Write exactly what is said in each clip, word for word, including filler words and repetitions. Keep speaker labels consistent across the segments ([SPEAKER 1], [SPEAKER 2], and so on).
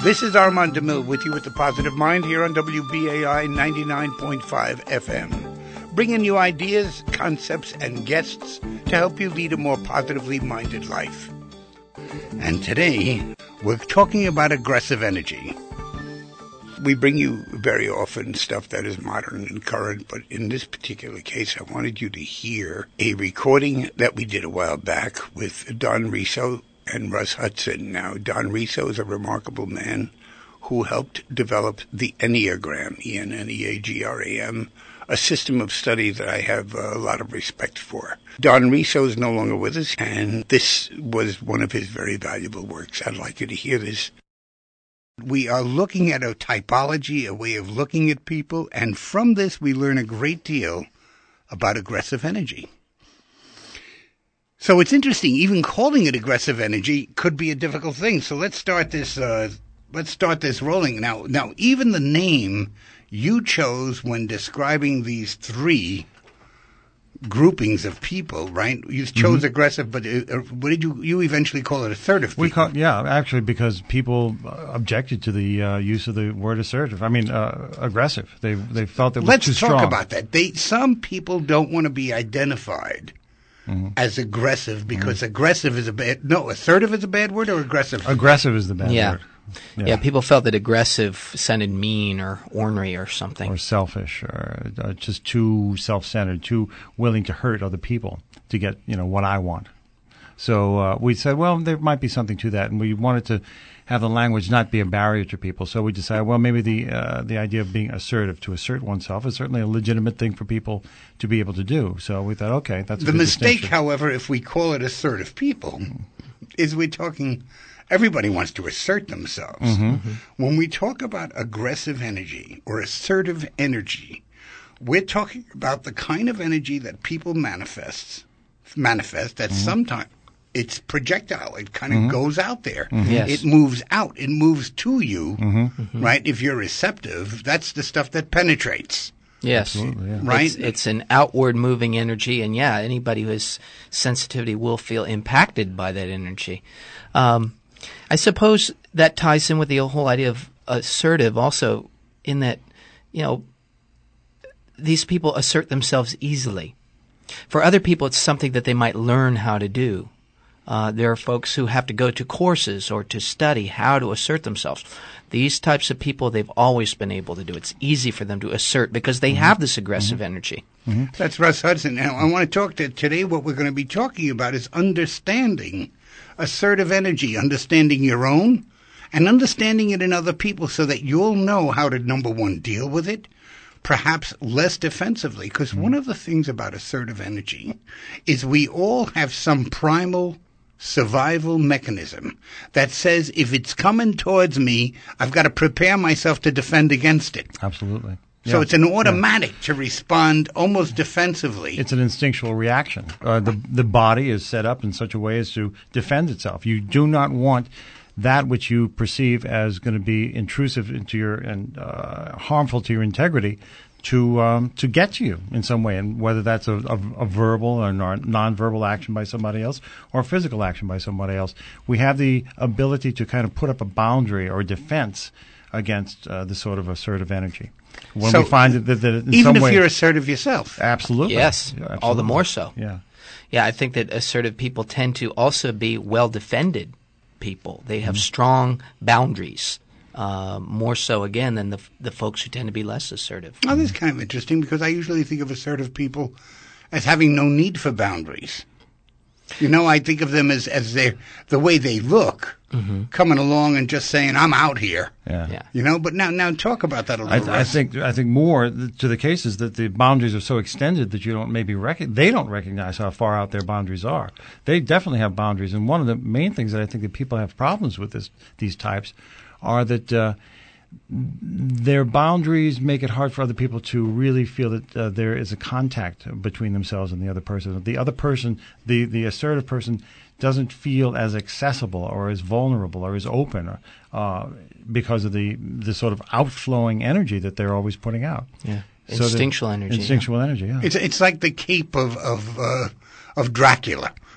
[SPEAKER 1] This is Armand DeMille with you at The Positive Mind here on W B A I ninety-nine point five F M, bringing you ideas, concepts, and guests to help you lead a more positively minded life. And today, we're talking about aggressive energy. We bring you very often stuff that is modern and current, but in this particular case, I wanted you to hear a recording that we did a while back with Don Riso and Russ Hudson. Now, Don Riso is a remarkable man who helped develop the Enneagram, E N N E A G R A M, a system of study that I have a lot of respect for. Don Riso is no longer with us, and this was one of his very valuable works. I'd like you to hear this. We are looking at a typology, a way of looking at people, and from this we learn a great deal about aggressive energy. So it's interesting, even calling it aggressive energy could be a difficult thing. So let's start this uh, let's start this rolling. Now, now, even the name you chose when describing these three groupings of people, right? You chose mm-hmm. aggressive, but uh, what did you you eventually call it? Assertive people?
[SPEAKER 2] We call, yeah, actually, because people objected to the uh, use of the word assertive. I mean, uh, aggressive. They they felt it was
[SPEAKER 1] Let's
[SPEAKER 2] too strong.
[SPEAKER 1] Let's talk about that. They some people don't want to be identified mm-hmm. as aggressive because mm-hmm. aggressive is a bad. No, assertive is a bad word, or aggressive.
[SPEAKER 2] Aggressive is the bad
[SPEAKER 3] yeah.
[SPEAKER 2] word.
[SPEAKER 3] Yeah. yeah, people felt that aggressive sounded mean or ornery or something.
[SPEAKER 2] Or selfish, or uh, just too self-centered, too willing to hurt other people to get, you know, what I want. So uh, we said, well, there might be something to that, and we wanted to have the language not be a barrier to people. So we decided, well, maybe the uh, the idea of being assertive, to assert oneself, is certainly a legitimate thing for people to be able to do. So we thought, okay, that's a
[SPEAKER 1] the
[SPEAKER 2] good
[SPEAKER 1] mistake, however, if we call it assertive people, is we're talking. Everybody wants to assert themselves.
[SPEAKER 2] Mm-hmm. Mm-hmm.
[SPEAKER 1] When we talk about aggressive energy or assertive energy, we're talking about the kind of energy that people manifest, manifest that mm-hmm. sometimes it's projectile. It kind of mm-hmm. goes out there.
[SPEAKER 3] Mm-hmm. Yes.
[SPEAKER 1] It moves out. It moves to you,
[SPEAKER 2] mm-hmm.
[SPEAKER 3] Mm-hmm.
[SPEAKER 1] right? If you're receptive, that's the stuff that penetrates.
[SPEAKER 3] Yes,
[SPEAKER 2] yeah.
[SPEAKER 1] right.
[SPEAKER 3] It's, it's an outward moving energy, and yeah, anybody who has sensitivity will feel impacted by that energy. Um, I suppose that ties in with the whole idea of assertive also, in that, you know, these people assert themselves easily. For other people, it's something that they might learn how to do. Uh, there are folks who have to go to courses or to study how to assert themselves. These types of people, they've always been able to do. It's easy for them to assert because they mm-hmm. have this aggressive
[SPEAKER 2] mm-hmm.
[SPEAKER 3] energy.
[SPEAKER 1] Mm-hmm. That's Russ Hudson. Now, I want to talk to today. What we're going to be talking about is understanding assertive energy, understanding your own and understanding it in other people so that you'll know how to, number one, deal with it, perhaps less defensively. Because mm-hmm. one of the things about assertive energy is we all have some primal survival mechanism that says if it's coming towards me, I've got to prepare myself to defend against it.
[SPEAKER 2] Absolutely.
[SPEAKER 1] So
[SPEAKER 2] yeah.
[SPEAKER 1] it's an automatic yeah. to respond almost defensively.
[SPEAKER 2] It's an instinctual reaction. Uh, the the body is set up in such a way as to defend itself. You do not want that which you perceive as going to be intrusive into your and uh, harmful to your integrity to um, to get to you in some way, and whether that's a, a, a verbal or non- nonverbal action by somebody else or a physical action by somebody else. We have the ability to kind of put up a boundary or a defense against uh, this sort of assertive energy. When
[SPEAKER 1] so
[SPEAKER 2] we find that, that, that in
[SPEAKER 1] even
[SPEAKER 2] some
[SPEAKER 1] if
[SPEAKER 2] way,
[SPEAKER 1] you're assertive yourself.
[SPEAKER 2] Absolutely.
[SPEAKER 3] Yes,
[SPEAKER 2] yeah, absolutely.
[SPEAKER 3] all the more so.
[SPEAKER 2] Yeah.
[SPEAKER 3] Yeah, I think that assertive people tend to also be well-defended people. They have mm-hmm. strong boundaries, uh, more so, again, than the the folks who tend to be less assertive.
[SPEAKER 1] Well, this is kind of interesting because I usually think of assertive people as having no need for boundaries. You know, I think of them as, as they the way they look, mm-hmm. coming along and just saying, I'm out here.
[SPEAKER 2] Yeah.
[SPEAKER 3] yeah.
[SPEAKER 1] You know, but now now talk about that a little.
[SPEAKER 2] I, I think I think more to the case is that the boundaries are so extended that you don't maybe rec- they don't recognize how far out their boundaries are. They definitely have boundaries, and one of the main things that I think that people have problems with this these types are that uh, their boundaries make it hard for other people to really feel that uh, there is a contact between themselves and the other person. The other person, the, the assertive person, doesn't feel as accessible or as vulnerable or as open or, uh, because of the, the sort of outflowing energy that they're always putting out.
[SPEAKER 3] Yeah,
[SPEAKER 2] so
[SPEAKER 3] instinctual energy.
[SPEAKER 2] Instinctual
[SPEAKER 3] yeah.
[SPEAKER 2] energy, yeah.
[SPEAKER 1] It's it's like the cape of of uh, of Dracula.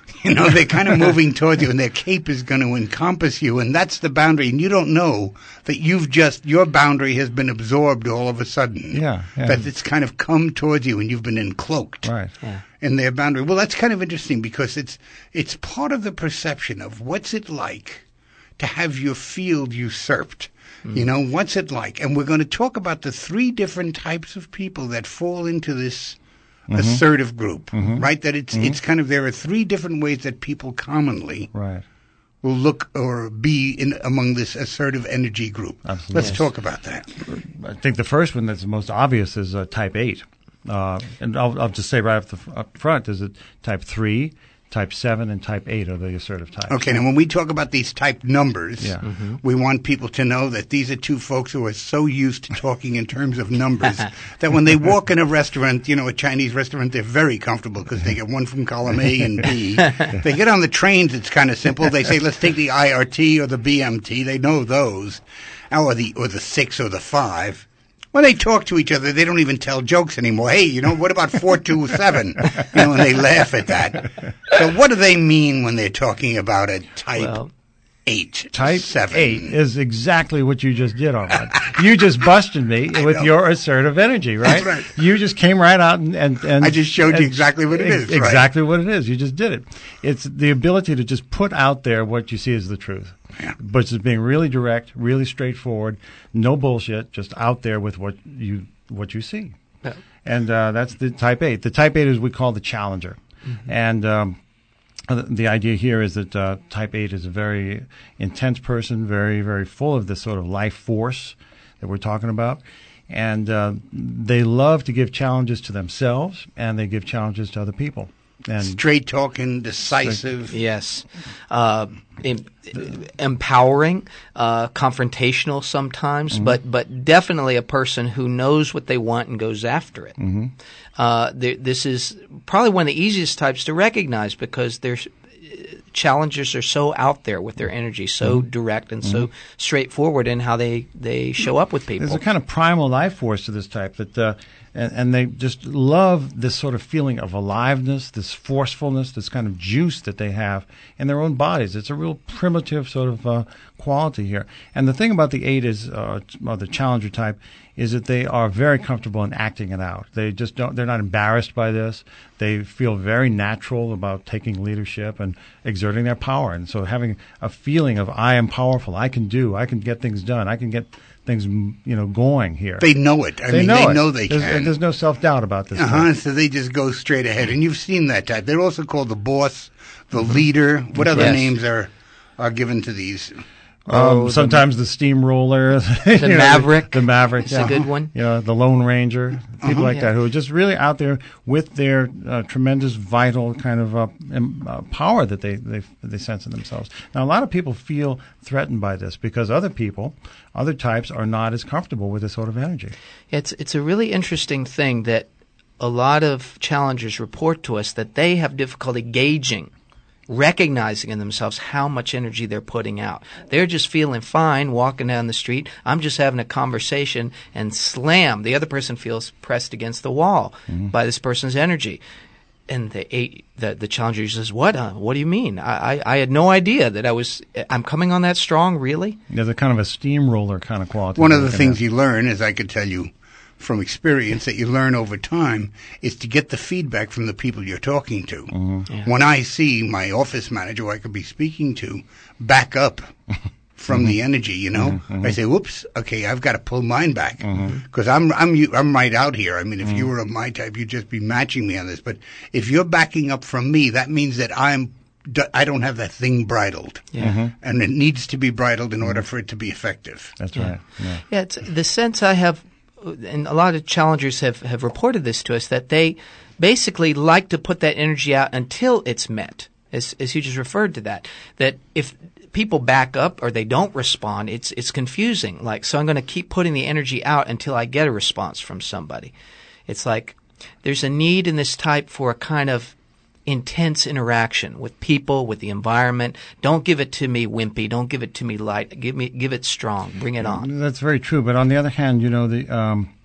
[SPEAKER 1] You know, they're kind of moving towards you, and their cape is going to encompass you, and that's the boundary. And you don't know that you've just, your boundary has been absorbed all of a sudden.
[SPEAKER 2] Yeah. yeah.
[SPEAKER 1] That it's kind of come towards you, and you've been encloaked
[SPEAKER 2] Right.
[SPEAKER 3] Yeah.
[SPEAKER 1] in their boundary. Well, that's kind of interesting because it's it's part of the perception of what's it like to have your field usurped. Mm. You know, what's it like? And we're going to talk about the three different types of people that fall into this Mm-hmm. assertive group, mm-hmm. right? That it's mm-hmm. it's kind of, there are three different ways that people commonly
[SPEAKER 2] right.
[SPEAKER 1] will look or be in among this assertive energy group.
[SPEAKER 2] Absolutely.
[SPEAKER 1] Let's
[SPEAKER 2] yes.
[SPEAKER 1] talk about that.
[SPEAKER 2] I think the first one that's the most obvious is uh, type eight. Uh, and I'll, I'll just say right up, the, up front is that type three, type seven, and type eight are the assertive types.
[SPEAKER 1] Okay, now when we talk about these type numbers,
[SPEAKER 2] yeah.
[SPEAKER 1] mm-hmm. we want people to know that these are two folks who are so used to talking in terms of numbers that when they walk in a restaurant, you know, a Chinese restaurant, they're very comfortable because they get one from column A and B. They get on the trains, it's kind of simple. They say, let's take the I R T or the B M T. They know those. Or the, or the six or the five. When they talk to each other, they don't even tell jokes anymore. Hey, you know, what about four two seven? You know, and they laugh at that. So what do they mean when they're talking about a type well, eight?
[SPEAKER 2] Type
[SPEAKER 1] seven?
[SPEAKER 2] eight is exactly what you just did, Armand. You just busted me with know. your assertive energy, right?
[SPEAKER 1] That's right.
[SPEAKER 2] You just came right out and... and, and
[SPEAKER 1] I just showed you exactly what it is, right?
[SPEAKER 2] Exactly what it is. You just did it. It's the ability to just put out there what you see as the truth.
[SPEAKER 1] Yeah.
[SPEAKER 2] But it's being really direct, really straightforward, no bullshit, just out there with what you what you see. Yeah. And uh, that's the type eight. The type eight is we call the challenger. Mm-hmm. And um, the, the idea here is that uh, type eight is a very intense person, very, very full of this sort of life force that we're talking about. And uh, they love to give challenges to themselves, and they give challenges to other people. And
[SPEAKER 1] straight talking, decisive.
[SPEAKER 3] Yes. Uh, em- empowering, uh, confrontational sometimes, mm-hmm. but but definitely a person who knows what they want and goes after it.
[SPEAKER 2] Mm-hmm.
[SPEAKER 3] Uh, this is probably one of the easiest types to recognize because there's challengers are so out there with their energy, so mm-hmm. direct and mm-hmm. so straightforward in how they, they show up with people.
[SPEAKER 2] There's a kind of primal life force to this type that, uh, and, and they just love this sort of feeling of aliveness, this forcefulness, this kind of juice that they have in their own bodies. It's a real primitive sort of uh, quality here. And the thing about the eight is, uh, or the challenger type, is that they are very comfortable in acting it out. They just don't, they're not embarrassed by this. They feel very natural about taking leadership and exerting their power. And so having a feeling of, I am powerful, I can do, I can get things done, I can get things, you know, going here.
[SPEAKER 1] They know it. I
[SPEAKER 2] they
[SPEAKER 1] mean,
[SPEAKER 2] know
[SPEAKER 1] they
[SPEAKER 2] it.
[SPEAKER 1] know they
[SPEAKER 2] there's,
[SPEAKER 1] can.
[SPEAKER 2] There's no self-doubt about this.
[SPEAKER 1] Uh-huh, so they just go straight ahead. And you've seen that type. They're also called the boss, the mm-hmm. leader. What other
[SPEAKER 3] yes.
[SPEAKER 1] names are, are given to these?
[SPEAKER 2] Um,
[SPEAKER 3] oh,
[SPEAKER 2] sometimes the, the steamroller,
[SPEAKER 3] the
[SPEAKER 2] you know,
[SPEAKER 3] Maverick,
[SPEAKER 2] the, the Maverick,
[SPEAKER 3] it's
[SPEAKER 2] yeah.
[SPEAKER 3] a good one.
[SPEAKER 2] You know, the Lone Ranger, people
[SPEAKER 1] uh-huh,
[SPEAKER 2] like
[SPEAKER 3] yeah.
[SPEAKER 2] that who are just really out there with their uh, tremendous, vital kind of uh, um, uh, power that they they they sense in themselves. Now, a lot of people feel threatened by this because other people, other types, are not as comfortable with this sort of energy.
[SPEAKER 3] It's it's a really interesting thing that a lot of challengers report to us that they have difficulty gauging, recognizing in themselves how much energy they're putting out. They're just feeling fine walking down the street. I'm just having a conversation, and slam, the other person feels pressed against the wall mm-hmm. by this person's energy. And the eight, the, the challenger says, "What? Uh, what do you mean? I, I, I had no idea that I was. I'm coming on that strong. Really?"
[SPEAKER 2] There's a kind of a steamroller kind of quality.
[SPEAKER 1] One of the things you learn, as I could tell you from experience, that you learn over time, is to get the feedback from the people you're talking to.
[SPEAKER 2] Mm-hmm.
[SPEAKER 3] Yeah.
[SPEAKER 1] When I see my office manager, who I could be speaking to, back up from mm-hmm. the energy, you know, mm-hmm. I say, "Whoops, okay, I've got to pull mine back because mm-hmm. I'm I'm I'm right out here. I mean, if mm-hmm. you were of my type, you'd just be matching me on this. But if you're backing up from me, that means that I'm I don't have that thing bridled,
[SPEAKER 3] yeah. mm-hmm.
[SPEAKER 1] and it needs to be bridled in order for it to be effective."
[SPEAKER 2] That's
[SPEAKER 3] yeah.
[SPEAKER 2] right. Yeah,
[SPEAKER 3] yeah it's the sense I have. And a lot of challengers have, have reported this to us, that they basically like to put that energy out until it's met, as, as you just referred to that. That if people back up or they don't respond, it's it's confusing. Like, so I'm going to keep putting the energy out until I get a response from somebody. It's like there's a need in this type for a kind of intense interaction with people, with the environment. Don't give it to me wimpy. Don't give it to me light. Give me, give it strong. Bring it on.
[SPEAKER 2] That's very true. But on the other hand, you know, the um,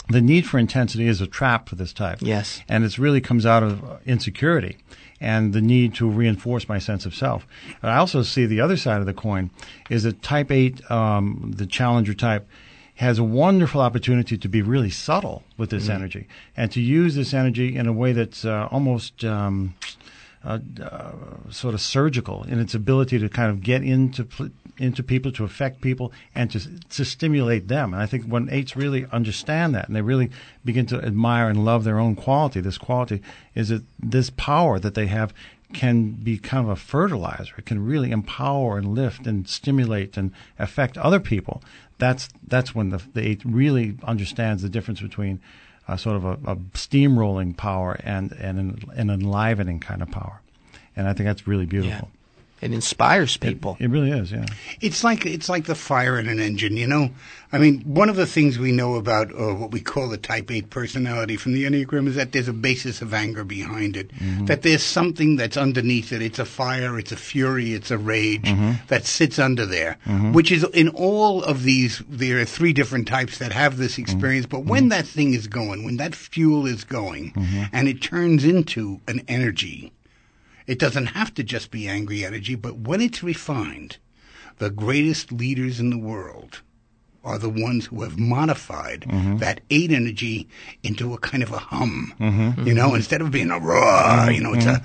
[SPEAKER 2] the need for intensity is a trap for this type.
[SPEAKER 3] Yes.
[SPEAKER 2] And it really comes out of insecurity and the need to reinforce my sense of self. I also see the other side of the coin is that type eight, um, the challenger type, has a wonderful opportunity to be really subtle with this mm-hmm. energy and to use this energy in a way that's uh, almost um, uh, uh, sort of surgical in its ability to kind of get into pl- into people, to affect people, and to to stimulate them. And I think when eights really understand that and they really begin to admire and love their own quality, this quality is that this power that they have can be kind of a fertilizer. It can really empower and lift and stimulate and affect other people. That's that's when the, the eight really understands the difference between uh, sort of a, a steamrolling power and, and an, an enlivening kind of power. And I think that's really beautiful.
[SPEAKER 3] Yeah. It inspires people.
[SPEAKER 2] It, it really is, yeah.
[SPEAKER 1] It's like it's like the fire in an engine, you know? I mean, one of the things we know about uh, what we call the type eight personality from the Enneagram is that there's a basis of anger behind it, mm-hmm. that there's something that's underneath it. It's a fire, it's a fury, it's a rage mm-hmm. that sits under there, mm-hmm. which is in all of these, there are three different types that have this experience, mm-hmm. but when that thing is going, when that fuel is going, mm-hmm. and it turns into an energy, it doesn't have to just be angry energy, but when it's refined, the greatest leaders in the world are the ones who have modified mm-hmm. that eight energy into a kind of a hum. Mm-hmm. You know, instead of being a roar, mm-hmm. you know, it's a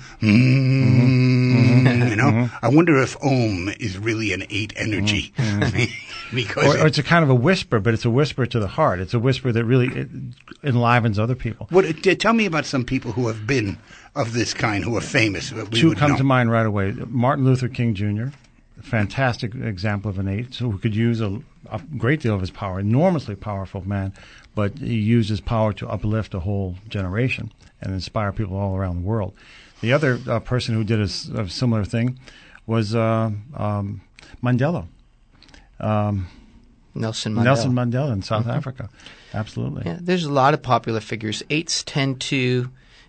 [SPEAKER 1] mm-hmm. mm, you know. Mm-hmm. I wonder if Om is really an eight energy. Mm-hmm. because
[SPEAKER 2] or, or it's a kind of a whisper, but it's a whisper to the heart. It's a whisper that really it enlivens other people.
[SPEAKER 1] What, uh, tell me about some people who have been of this kind, who are famous. That we
[SPEAKER 2] Two
[SPEAKER 1] would
[SPEAKER 2] come
[SPEAKER 1] know.
[SPEAKER 2] to mind right away. Martin Luther King Junior, a fantastic example of an eight, so who could use a, a great deal of his power, enormously powerful man, but he used his power to uplift a whole generation and inspire people all around the world. The other uh, person who did a, a similar thing was uh, um, Mandela. Um,
[SPEAKER 3] Nelson Mandela.
[SPEAKER 2] Nelson Mandela in South
[SPEAKER 3] mm-hmm.
[SPEAKER 2] Africa. Absolutely.
[SPEAKER 3] Yeah, there's a lot of popular figures. Eights tend to,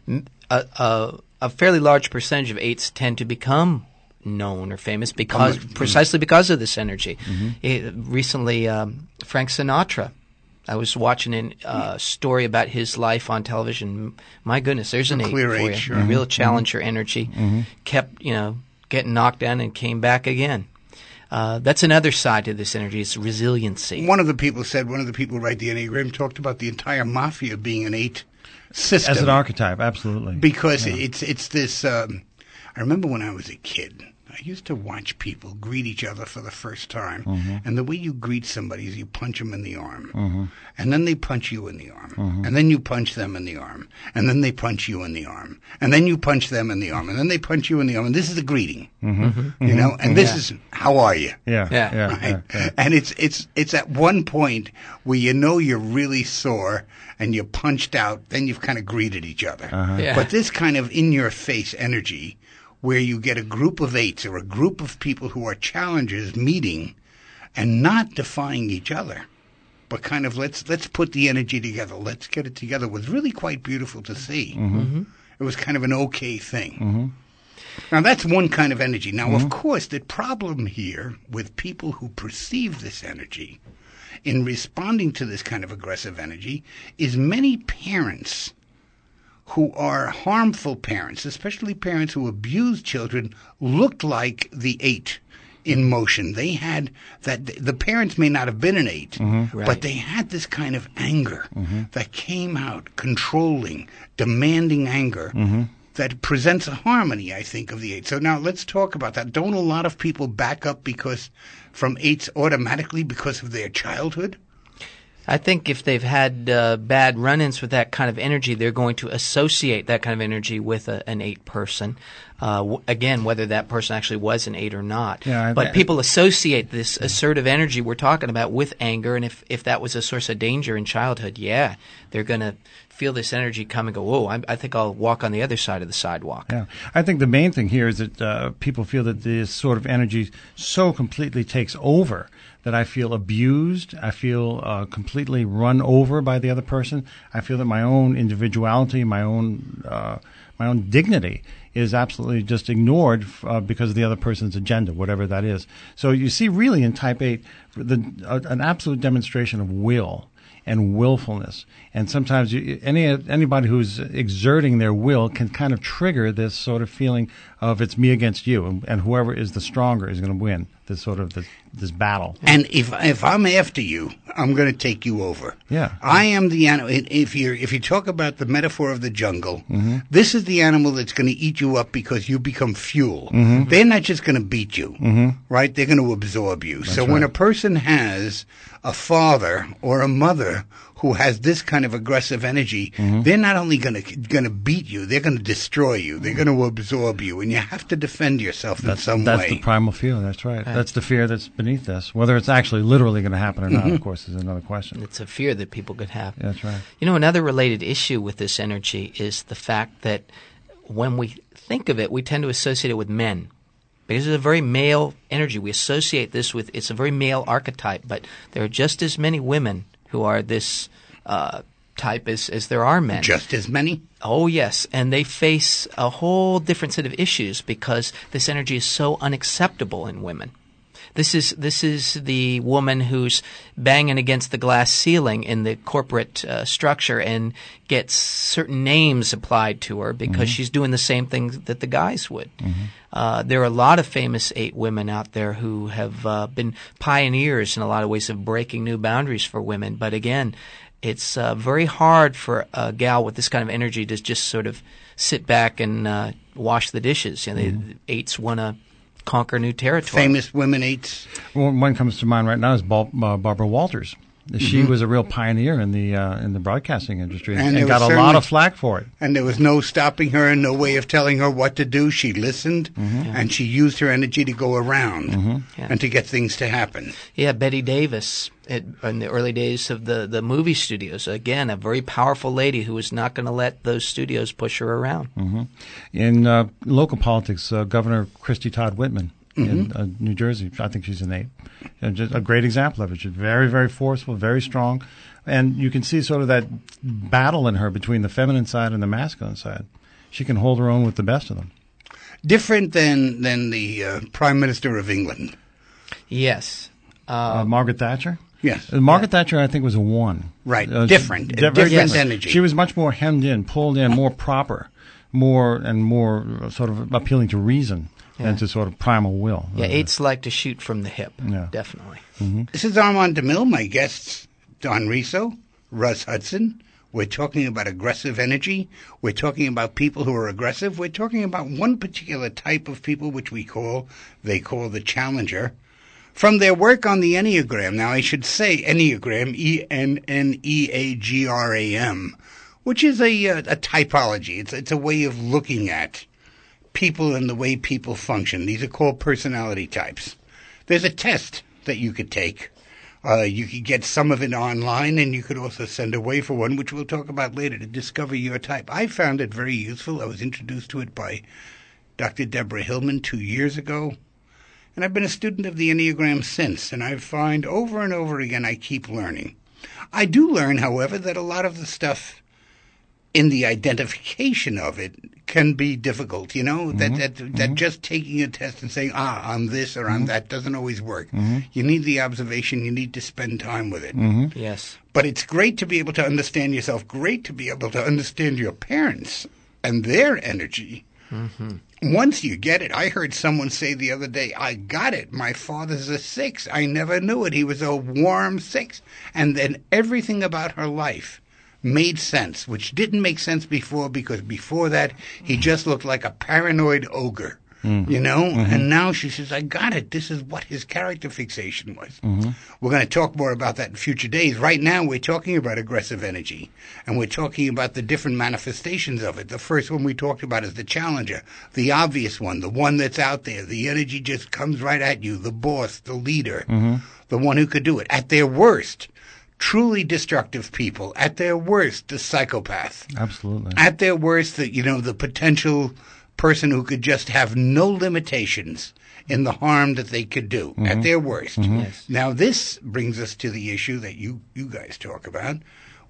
[SPEAKER 3] a, a, a fairly large percentage of eights tend to become known or famous because mm-hmm. precisely because of this energy. Mm-hmm. It, recently, um, Frank Sinatra. I was watching a uh, story about his life on television. My goodness, there's an eight
[SPEAKER 1] clear
[SPEAKER 3] for
[SPEAKER 1] eight,
[SPEAKER 3] you.
[SPEAKER 1] sure.
[SPEAKER 3] A real
[SPEAKER 1] Mm-hmm.
[SPEAKER 3] challenger energy. Mm-hmm. Kept, you know, getting knocked down and came back again. Uh, that's another side to this energy. It's resiliency.
[SPEAKER 1] One of the people said, one of the people who write the Enneagram talked about the entire mafia being an eight system.
[SPEAKER 2] As an archetype, absolutely.
[SPEAKER 1] Because
[SPEAKER 2] yeah.
[SPEAKER 1] it's it's this. Um, I remember when I was a kid, I used to watch people greet each other for the first time, mm-hmm. and the way you greet somebody is you punch them in the arm, mm-hmm. and then they punch you in the arm, mm-hmm. and then you punch them in the arm, and then they punch you in the arm, and then you punch them in the arm, and then they punch you in the arm, and this is the greeting, mm-hmm. you know, and this yeah. is how are you?
[SPEAKER 2] Yeah,
[SPEAKER 3] yeah,
[SPEAKER 2] yeah,
[SPEAKER 1] right?
[SPEAKER 2] yeah, yeah.
[SPEAKER 1] And it's it's it's at one point where you know you're really sore and you're punched out, then you've kind of greeted each other.
[SPEAKER 2] Uh-huh.
[SPEAKER 3] Yeah.
[SPEAKER 1] But this kind of in-your-face energy, where you get a group of eights or a group of people who are challengers meeting and not defying each other, but kind of let's let's put the energy together, let's get it together, was really quite beautiful to see. Mm-hmm. It was kind of an okay thing. Mm-hmm. Now, that's one kind of energy. Now, mm-hmm. of course, the problem here with people who perceive this energy in responding to this kind of aggressive energy is many parents who are harmful parents, especially parents who abuse children, looked like the eight in motion. They had that, the parents may not have been an eight, mm-hmm. right. but they had this kind of anger mm-hmm. that came out, controlling, demanding anger, mm-hmm. that presents a harmony, I think, of the eight. So now let's talk about that. Don't a lot of people back up because from eights automatically because of their childhood?
[SPEAKER 3] I think if they've had uh, bad run-ins with that kind of energy, they're going to associate that kind of energy with a, an eight person. Uh, w- again, whether that person actually was an eight or not.
[SPEAKER 2] Yeah, I,
[SPEAKER 3] but
[SPEAKER 2] I,
[SPEAKER 3] people associate this assertive energy we're talking about with anger, and if, if that was a source of danger in childhood, yeah, they're going to feel this energy come and go, whoa, I, I think I'll walk on the other side of the sidewalk.
[SPEAKER 2] Yeah, I think the main thing here is that uh, people feel that this sort of energy so completely takes over that I feel abused, I feel uh, completely run over by the other person. I feel that my own individuality, my own uh, my own dignity is absolutely just ignored uh, because of the other person's agenda, whatever that is. So you see really in Type eight the, uh, an absolute demonstration of will and willfulness. And sometimes you, any anybody who's exerting their will can kind of trigger this sort of feeling of it's me against you, and, and whoever is the stronger is going to win this sort of this, this battle.
[SPEAKER 1] And if if I'm after you, I'm going to take you over.
[SPEAKER 2] Yeah.
[SPEAKER 1] I am the animal. If you if you talk about the metaphor of the jungle,
[SPEAKER 2] Mm-hmm.
[SPEAKER 1] this is the animal that's going to eat you up because you become fuel.
[SPEAKER 2] Mm-hmm.
[SPEAKER 1] They're not just going to beat you,
[SPEAKER 2] Mm-hmm.
[SPEAKER 1] right? They're going to absorb you.
[SPEAKER 2] That's
[SPEAKER 1] so when
[SPEAKER 2] right.
[SPEAKER 1] a person has a father or a mother who has this kind of aggressive energy,
[SPEAKER 2] Mm-hmm.
[SPEAKER 1] they're not only going to going to beat you, they're going to destroy you. They're going to absorb you, and you have to defend yourself in
[SPEAKER 2] That's,
[SPEAKER 1] some
[SPEAKER 2] that's
[SPEAKER 1] way.
[SPEAKER 2] the primal fear. That's right.
[SPEAKER 3] Right.
[SPEAKER 2] That's the fear that's beneath this. Whether it's actually literally going to happen or not,
[SPEAKER 1] Mm-hmm.
[SPEAKER 2] of course, is another question.
[SPEAKER 3] It's a fear that people could have.
[SPEAKER 2] Yeah, that's right.
[SPEAKER 3] You know, another related issue with this energy is the fact that when we think of it, we tend to associate it with men. Because it's a very male energy. We associate this with, it's a very male archetype, but there are just as many women who are this uh, type as, as there are men.
[SPEAKER 1] Just as many?
[SPEAKER 3] Oh, yes. And they face a whole different set of issues because this energy is so unacceptable in women. This is this is the woman who's banging against the glass ceiling in the corporate uh, structure and gets certain names applied to her because
[SPEAKER 2] Mm-hmm.
[SPEAKER 3] she's doing the same thing that the guys would.
[SPEAKER 2] Mm-hmm.
[SPEAKER 3] Uh, there are a lot of famous eight women out there who have uh, been pioneers in a lot of ways of breaking new boundaries for women. But again, it's uh, very hard for a gal with this kind of energy to just sort of sit back and uh, wash the dishes. You know,
[SPEAKER 2] Mm-hmm.
[SPEAKER 3] the eights want to conquer new territory.
[SPEAKER 1] Famous women eights?
[SPEAKER 2] Well, one comes to mind right now is Bal- uh, Barbara Walters. She
[SPEAKER 1] Mm-hmm.
[SPEAKER 2] was a real pioneer in the uh, in the broadcasting industry, and,
[SPEAKER 1] And there
[SPEAKER 2] got
[SPEAKER 1] was
[SPEAKER 2] a lot
[SPEAKER 1] certainly-
[SPEAKER 2] of flack for it.
[SPEAKER 1] And there was no stopping her and no way of telling her what to do. She listened, and she used her energy to go around
[SPEAKER 3] Yeah.
[SPEAKER 1] and to get things to happen.
[SPEAKER 3] Yeah, Betty Davis it, in the early days of the, the movie studios. Again, a very powerful lady who was not going to let those studios push her around.
[SPEAKER 2] In uh, local politics, uh, Governor Christy Todd Whitman
[SPEAKER 1] Mm-hmm.
[SPEAKER 2] in uh, New Jersey, I think she's an eight. And just a great example of it. She's very, very forceful, very strong. And you can see sort of that battle in her between the feminine side and the masculine side. She can hold her own with the best of them.
[SPEAKER 1] Different than, than the uh, Prime Minister of England.
[SPEAKER 3] Yes.
[SPEAKER 2] Uh,
[SPEAKER 3] Uh,
[SPEAKER 2] Margaret Thatcher?
[SPEAKER 1] Yes.
[SPEAKER 2] Uh, Margaret Thatcher, I think, was a one.
[SPEAKER 1] Right.
[SPEAKER 2] Uh,
[SPEAKER 1] Different.
[SPEAKER 2] she-
[SPEAKER 1] A
[SPEAKER 2] very
[SPEAKER 1] different energy.
[SPEAKER 2] She was much more hemmed in, pulled in, more proper, more and more uh, sort of appealing to reason
[SPEAKER 3] Yeah.
[SPEAKER 2] than to sort of primal will.
[SPEAKER 3] yeah,
[SPEAKER 2] Uh,
[SPEAKER 3] eights like to shoot from the hip.
[SPEAKER 2] Yeah.
[SPEAKER 3] Definitely.
[SPEAKER 1] This is Armand DeMille. My guests, Don Riso, Russ Hudson. We're talking about aggressive energy. We're talking about people who are aggressive. We're talking about one particular type of people which we call, they call the challenger. From their work on the Enneagram, now I should say Enneagram, E N N E A G R A M, which is a, uh, a typology. It's, it's a way of looking at people and the way people function. These are called personality types. There's a test that you could take. Uh, you could get some of it online, and you could also send away for one, which we'll talk about later, to discover your type. I found it very useful. I was introduced to it by Doctor Deborah Hillman two years ago, and I've been a student of the Enneagram since, and I find over and over again I keep learning. I do learn, however, that a lot of the stuff in the identification of it can be difficult, you know,
[SPEAKER 2] Mm-hmm.
[SPEAKER 1] that, that, that just taking a test and saying, ah, I'm this or
[SPEAKER 2] Mm-hmm.
[SPEAKER 1] I'm that doesn't always work. You need the observation. You need to spend time with it.
[SPEAKER 2] Mm-hmm.
[SPEAKER 3] Yes.
[SPEAKER 1] But it's great to be able to understand yourself, great to be able to understand your parents and their energy. Once you get it, I heard someone say the other day, I got it. My father's a six. I never knew it. He was a warm six. And then everything about her life made sense, which didn't make sense before, because before that, he just looked like a paranoid ogre. You know? And now she says, I got it. This is what his character fixation was. We're going to talk more about that in future days. Right now, we're talking about aggressive energy, and we're talking about the different manifestations of it. The first one we talked about is the challenger, the obvious one, the one that's out there. The energy just comes right at you, the boss, the leader, the one who could do it. At their worst, truly destructive people. At their worst, the psychopath.
[SPEAKER 2] Absolutely.
[SPEAKER 1] At their worst, the, you know, the potential person who could just have no limitations in the harm that they could do. At their worst.
[SPEAKER 3] Yes.
[SPEAKER 1] Now, this brings us to the issue that you, you guys talk about,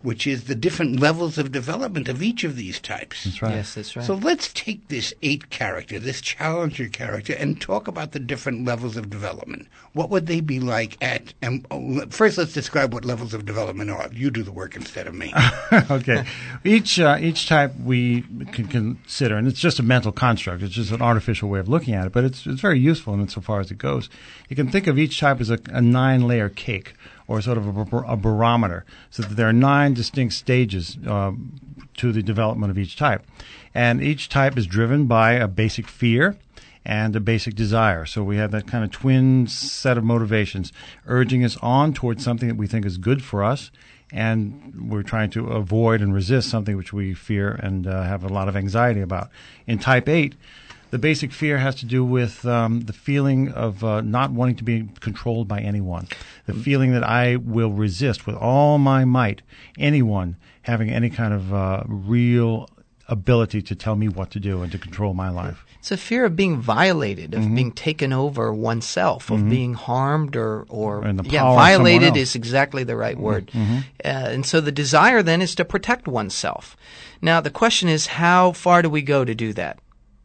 [SPEAKER 1] which is the different levels of development of each of these types.
[SPEAKER 2] That's right.
[SPEAKER 3] Yes, that's right.
[SPEAKER 1] So let's take this eight character, this challenger character, and talk about the different levels of development. What would they be like at, and oh, first let's describe what levels of development are. You do the work instead of me.
[SPEAKER 2] Okay. Each uh, each type we can consider, and it's just a mental construct. It's just an artificial way of looking at it, but it's it's very useful insofar as it goes. You can think of each type as a, a nine-layer cake, or sort of a, a barometer, so that there are nine distinct stages um, to the development of each type. And each type is driven by a basic fear and a basic desire. So we have that kind of twin set of motivations urging us on towards something that we think is good for us, and we're trying to avoid and resist something which we fear and uh, have a lot of anxiety about. In type eight, the basic fear has to do with um, the feeling of uh, not wanting to be controlled by anyone, the feeling that I will resist with all my might anyone having any kind of uh, real ability to tell me what to do and to control my life.
[SPEAKER 3] It's a fear of being violated, of
[SPEAKER 2] Mm-hmm.
[SPEAKER 3] being taken over oneself, of
[SPEAKER 2] Mm-hmm.
[SPEAKER 3] being harmed or, or
[SPEAKER 2] And the
[SPEAKER 3] yeah,
[SPEAKER 2] power of someone
[SPEAKER 3] violated
[SPEAKER 2] else.
[SPEAKER 3] is exactly the right word.
[SPEAKER 2] Mm-hmm.
[SPEAKER 3] Uh, and so the desire then is to protect oneself. Now the question is, how far do we go to do that?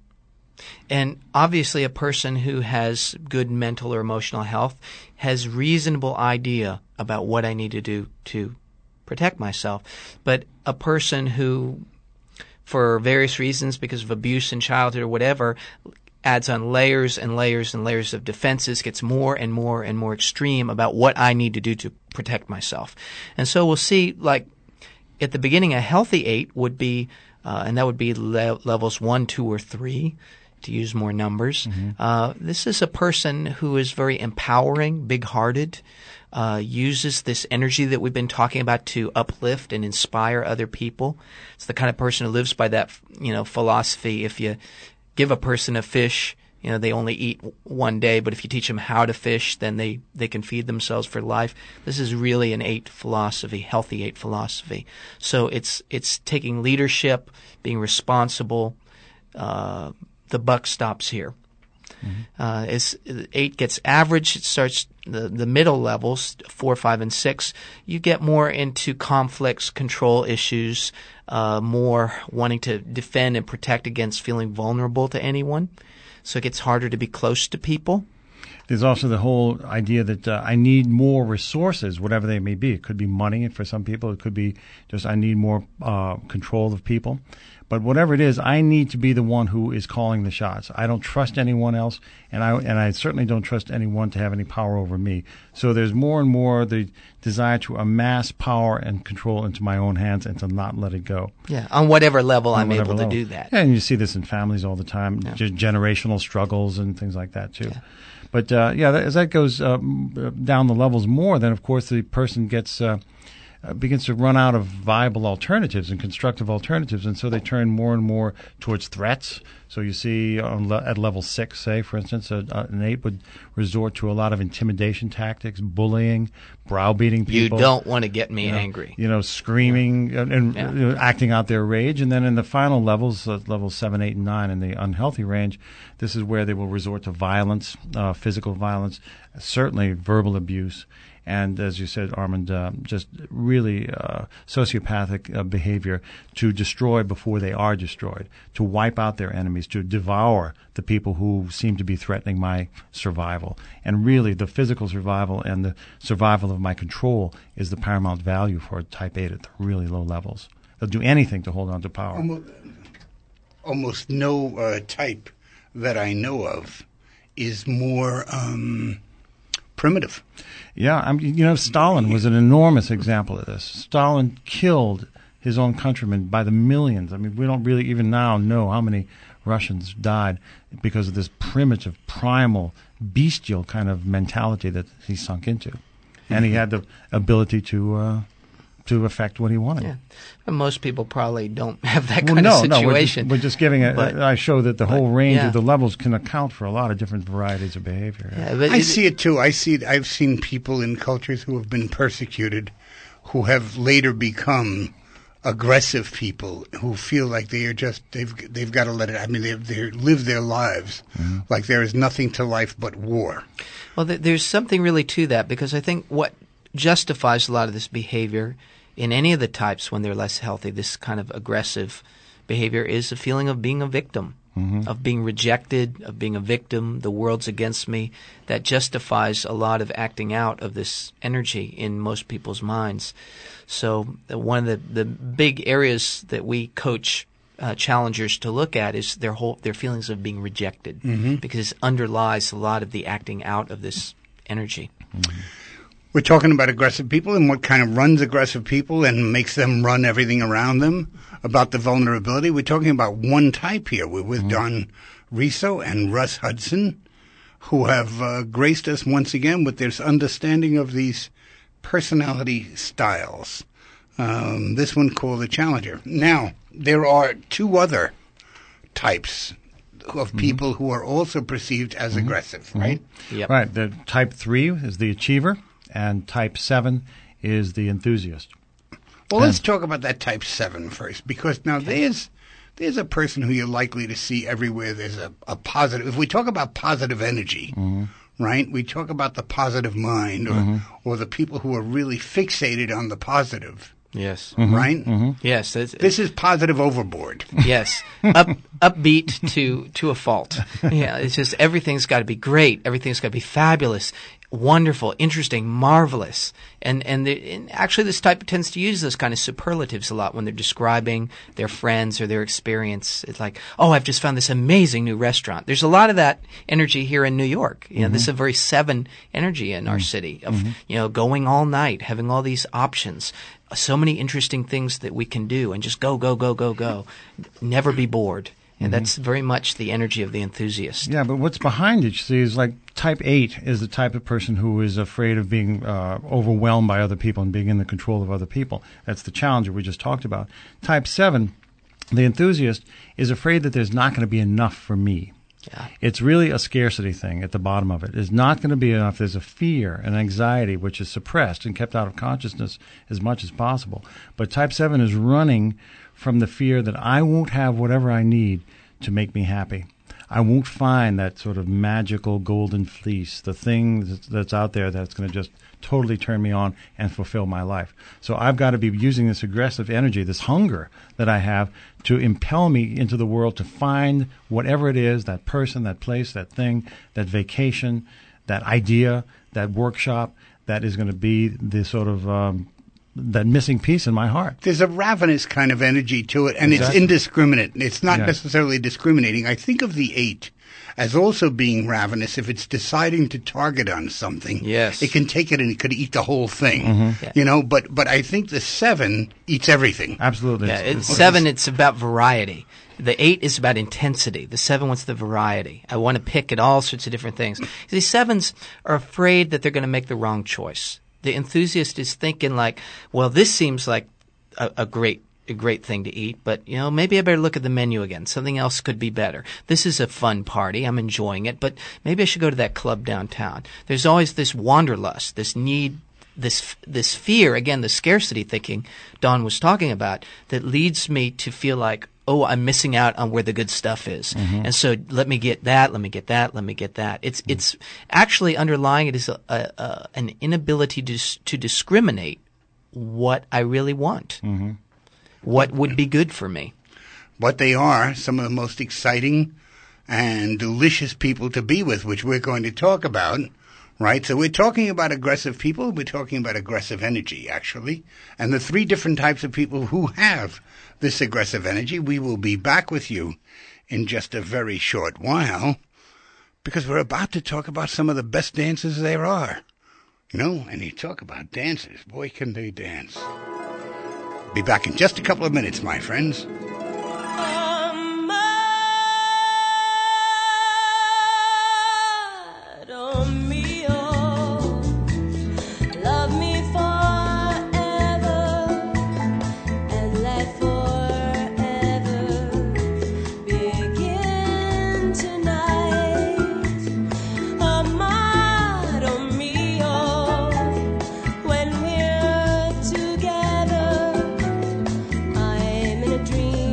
[SPEAKER 3] And obviously a person who has good mental or emotional health has reasonable idea about what I need to do to protect myself. But a person who, for various reasons, because of abuse in childhood or whatever, adds on layers and layers and layers of defenses, gets more and more and more extreme about what I need to do to protect myself. And so we'll see, like, at the beginning, a healthy eight would be, uh, and that would be le- levels one, two, or three, to use more numbers. Mm-hmm. Uh, this is a person who is very empowering, big-hearted, uh, uses this energy that we've been talking about to uplift and inspire other people. It's the kind of person who lives by that, you know, philosophy. If you give a person a fish, you know, they only eat one day, but if you teach them how to fish, then they, they can feed themselves for life. This is really an eight philosophy, healthy eight philosophy. So it's, it's taking leadership, being responsible, uh, the buck stops here. Mm-hmm. Uh, as eight gets average, it starts the, the middle levels, four, five, and six. You get more into conflicts, control issues, uh, more wanting to defend and protect against feeling vulnerable to anyone. So it gets harder to be close to people.
[SPEAKER 2] There's also the whole idea that uh, I need more resources, whatever they may be. It could be money for some people. It could be just I need more uh, control of people. But whatever it is, I need to be the one who is calling the shots. I don't trust anyone else, and I and I certainly don't trust anyone to have any power over me. So there's more and more the desire to amass power and control into my own hands and to not let it go.
[SPEAKER 3] Yeah, on whatever level
[SPEAKER 2] On
[SPEAKER 3] I'm
[SPEAKER 2] whatever
[SPEAKER 3] able
[SPEAKER 2] level.
[SPEAKER 3] to do that.
[SPEAKER 2] Yeah, and you see this in families all the time,
[SPEAKER 3] Yeah.
[SPEAKER 2] just generational struggles and things like that too.
[SPEAKER 3] Yeah.
[SPEAKER 2] But uh, yeah, that, as that goes um, down the levels more, then of course the person gets uh, uh, begins to run out of viable alternatives and constructive alternatives, and so they turn more and more towards threats. So you see on le- at level six, say for instance, a, a, an eight would resort to a lot of intimidation tactics, bullying, browbeating
[SPEAKER 3] You
[SPEAKER 2] people.
[SPEAKER 3] don't want to get me
[SPEAKER 2] you know,
[SPEAKER 3] angry.
[SPEAKER 2] You know, screaming and, and
[SPEAKER 3] Yeah.
[SPEAKER 2] you know, acting out their rage. And then in the final levels, uh, levels seven, eight, and nine, in the unhealthy range, this is where they will resort to violence, uh, physical violence, certainly verbal abuse. And as you said, Armand, uh, just really uh, sociopathic uh, behavior to destroy before they are destroyed, to wipe out their enemies, to devour the people who seem to be threatening my survival. And really, the physical survival and the survival of my control is the paramount value for type eight at the really low levels. They'll do anything to hold on to power.
[SPEAKER 1] Almost, almost no uh, type that I know of is more um, primitive.
[SPEAKER 2] Yeah, I mean, you know, Stalin was an enormous example of this. Stalin killed his own countrymen by the millions. I mean, we don't really even now know how many Russians died because of this primitive, primal, bestial kind of mentality that he sunk into. And he had the ability to uh, to affect what he wanted.
[SPEAKER 3] Yeah. And most people probably don't have that
[SPEAKER 2] Well,
[SPEAKER 3] kind
[SPEAKER 2] no,
[SPEAKER 3] of
[SPEAKER 2] no, we're
[SPEAKER 3] situation.
[SPEAKER 2] just, we're just giving a,
[SPEAKER 3] But-
[SPEAKER 2] I show that the
[SPEAKER 3] but,
[SPEAKER 2] whole range
[SPEAKER 3] yeah.
[SPEAKER 2] of the levels can account for a lot of different varieties of behavior.
[SPEAKER 3] Yeah, but
[SPEAKER 1] I
[SPEAKER 3] it-
[SPEAKER 1] see it too. I see it. I've seen people in cultures who have been persecuted, who have later become aggressive people, who feel like they are just they've they've got to let it. I mean, they they live their lives
[SPEAKER 2] Mm-hmm.
[SPEAKER 1] like there is nothing to life but war.
[SPEAKER 3] Well, th- there's something really to that, because I think what justifies a lot of this behavior in any of the types when they're less healthy, this kind of aggressive behavior is a feeling of being a victim, mm-hmm. of being rejected, of being a victim. The world's against me. That justifies a lot of acting out of this energy in most people's minds. So uh, one of the, the big areas that we coach uh, challengers to look at is their whole their feelings of being rejected, mm-hmm. because it underlies a lot of the acting out of this energy.
[SPEAKER 1] Mm-hmm. We're talking about aggressive people and what kind of runs aggressive people and makes them run everything around them, about the vulnerability. We're talking about one type here. We're with mm-hmm. Don Riso and Russ Hudson, who have uh, graced us once again with their understanding of these personality styles. Um, this one called the Challenger. Now, there are two other types of people mm-hmm. who are also perceived as mm-hmm. aggressive, right?
[SPEAKER 2] Mm-hmm. Yep. Right. The type three is the achiever, and type seven is the enthusiast.
[SPEAKER 1] Well, and let's talk about that type seven first, because now there's there's a person who you're likely to see everywhere. There's a, a positive. If we talk about positive energy, mm-hmm. right, we talk about the positive mind, or mm-hmm. or the people who are really fixated on the positive.
[SPEAKER 3] Yes.
[SPEAKER 1] Mm-hmm. Right?
[SPEAKER 3] Mm-hmm. Yes.
[SPEAKER 1] It's, this is positive overboard.
[SPEAKER 3] Yes. Up, upbeat to, to a fault. Yeah. It's just everything's got to be great. Everything's got to be fabulous, wonderful, interesting, marvelous. And, and, the, and actually this type tends to use those kind of superlatives a lot when they're describing their friends or their experience. It's like, oh, I've just found this amazing new restaurant. There's a lot of that energy here in New York. You know, mm-hmm. this is a very seven energy in mm-hmm. our city of, mm-hmm. you know, going all night, having all these options. So many interesting things that we can do, and just go, go, go, go, go. Never be bored. And mm-hmm. that's very much the energy of the enthusiast.
[SPEAKER 2] Yeah, but what's behind it, you see, is like type eight is the type of person who is afraid of being uh, overwhelmed by other people and being in the control of other people. That's the challenger we just talked about. Type seven, the enthusiast, is afraid that there's not going to be enough for me. Yeah. It's really a scarcity thing at the bottom of it. It's not going to be enough. There's a fear and anxiety which is suppressed and kept out of consciousness as much as possible. But type seven is running from the fear that I won't have whatever I need to make me happy. I won't find that sort of magical golden fleece, the thing that's out there that's going to just totally turn me on and fulfill my life. So I've got to be using this aggressive energy, this hunger that I have, to impel me into the world to find whatever it is, that person, that place, that thing, that vacation, that idea, that workshop, that is going to be the sort of um, that missing piece in my heart.
[SPEAKER 1] There's a ravenous kind of energy to it, and exactly. it's indiscriminate. It's not yeah. necessarily discriminating. I think of the eight as also being ravenous. If it's deciding to target on something,
[SPEAKER 3] yes.
[SPEAKER 1] it can take it and it could eat the whole thing.
[SPEAKER 3] Mm-hmm. Yeah.
[SPEAKER 1] You know, but but I think the seven eats everything.
[SPEAKER 2] Absolutely.
[SPEAKER 3] Yeah, it's, seven, it's about variety. The eight is about intensity. The seven wants the variety. I want to pick at all sorts of different things. The sevens are afraid that they're going to make the wrong choice. The enthusiast is thinking like, well, this seems like a, a great a great thing to eat, but, you know, maybe I better look at the menu again. Something else could be better. This is a fun party. I'm enjoying it, but maybe I should go to that club downtown. There's always this wanderlust, this need, this this fear, again, the scarcity thinking Don was talking about, that leads me to feel like, oh, I'm missing out on where the good stuff is. Mm-hmm. And so let me get that, let me get that, let me get that. It's mm-hmm. it's actually underlying it is a, a, a, an inability to, to discriminate what I really want, mm-hmm. what would be good for me.
[SPEAKER 1] But they are some of the most exciting and delicious people to be with, which we're going to talk about. Right, so we're talking about aggressive people. We're talking about aggressive energy, actually, and the three different types of people who have this aggressive energy. We will be back with you in just a very short while, because we're about to talk about some of the best dancers there are. You know, and you talk about dancers, boy, can they dance. Be back in just a couple of minutes, my friends.
[SPEAKER 4] Dream.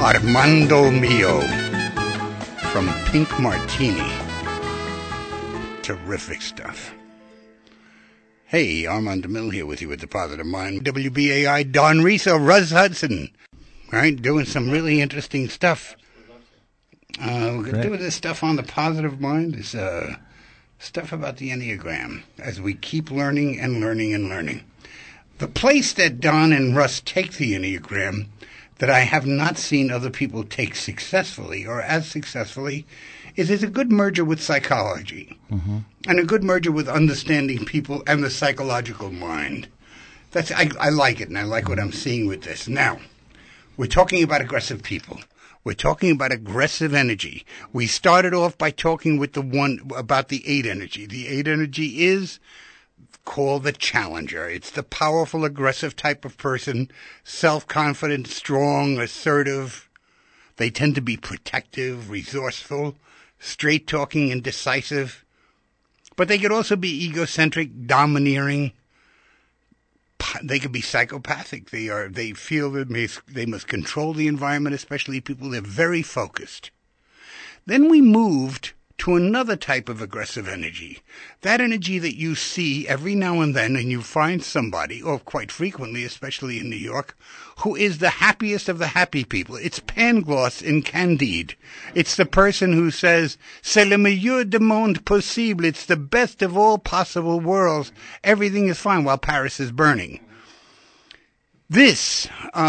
[SPEAKER 1] Armando Mio from Pink Martini. Terrific stuff. Hey, Armand DeMille here with you with the Positive Mind. W B A I, Don Riso, Russ Hudson. Right, doing some really interesting stuff. Uh, we're going to do this stuff on the Positive Mind. Is uh, stuff about the Enneagram as we keep learning and learning and learning. The place that Don and Russ take the Enneagram that I have not seen other people take successfully or as successfully is it's a good merger with psychology mm-hmm. and a good merger with understanding people and the psychological mind. That's I, I like it, and I like what I'm seeing with this. Now, we're talking about aggressive people. We're talking about aggressive energy. We started off by talking with the one about the eight energy. The eight energy is called the challenger. It's the powerful, aggressive type of person, self-confident, strong, assertive. They tend to be protective, resourceful, straight-talking, and decisive. But they could also be egocentric, domineering. They could be psychopathic. They are. They feel that they, they must control the environment, especially people. They're very focused. Then we moved to another type of aggressive energy. That energy that you see every now and then, and you find somebody, or quite frequently, especially in New York, who is the happiest of the happy people. It's Pangloss in Candide. It's the person who says, "C'est le meilleur du monde possible." It's the best of all possible worlds. Everything is fine while Paris is burning. This,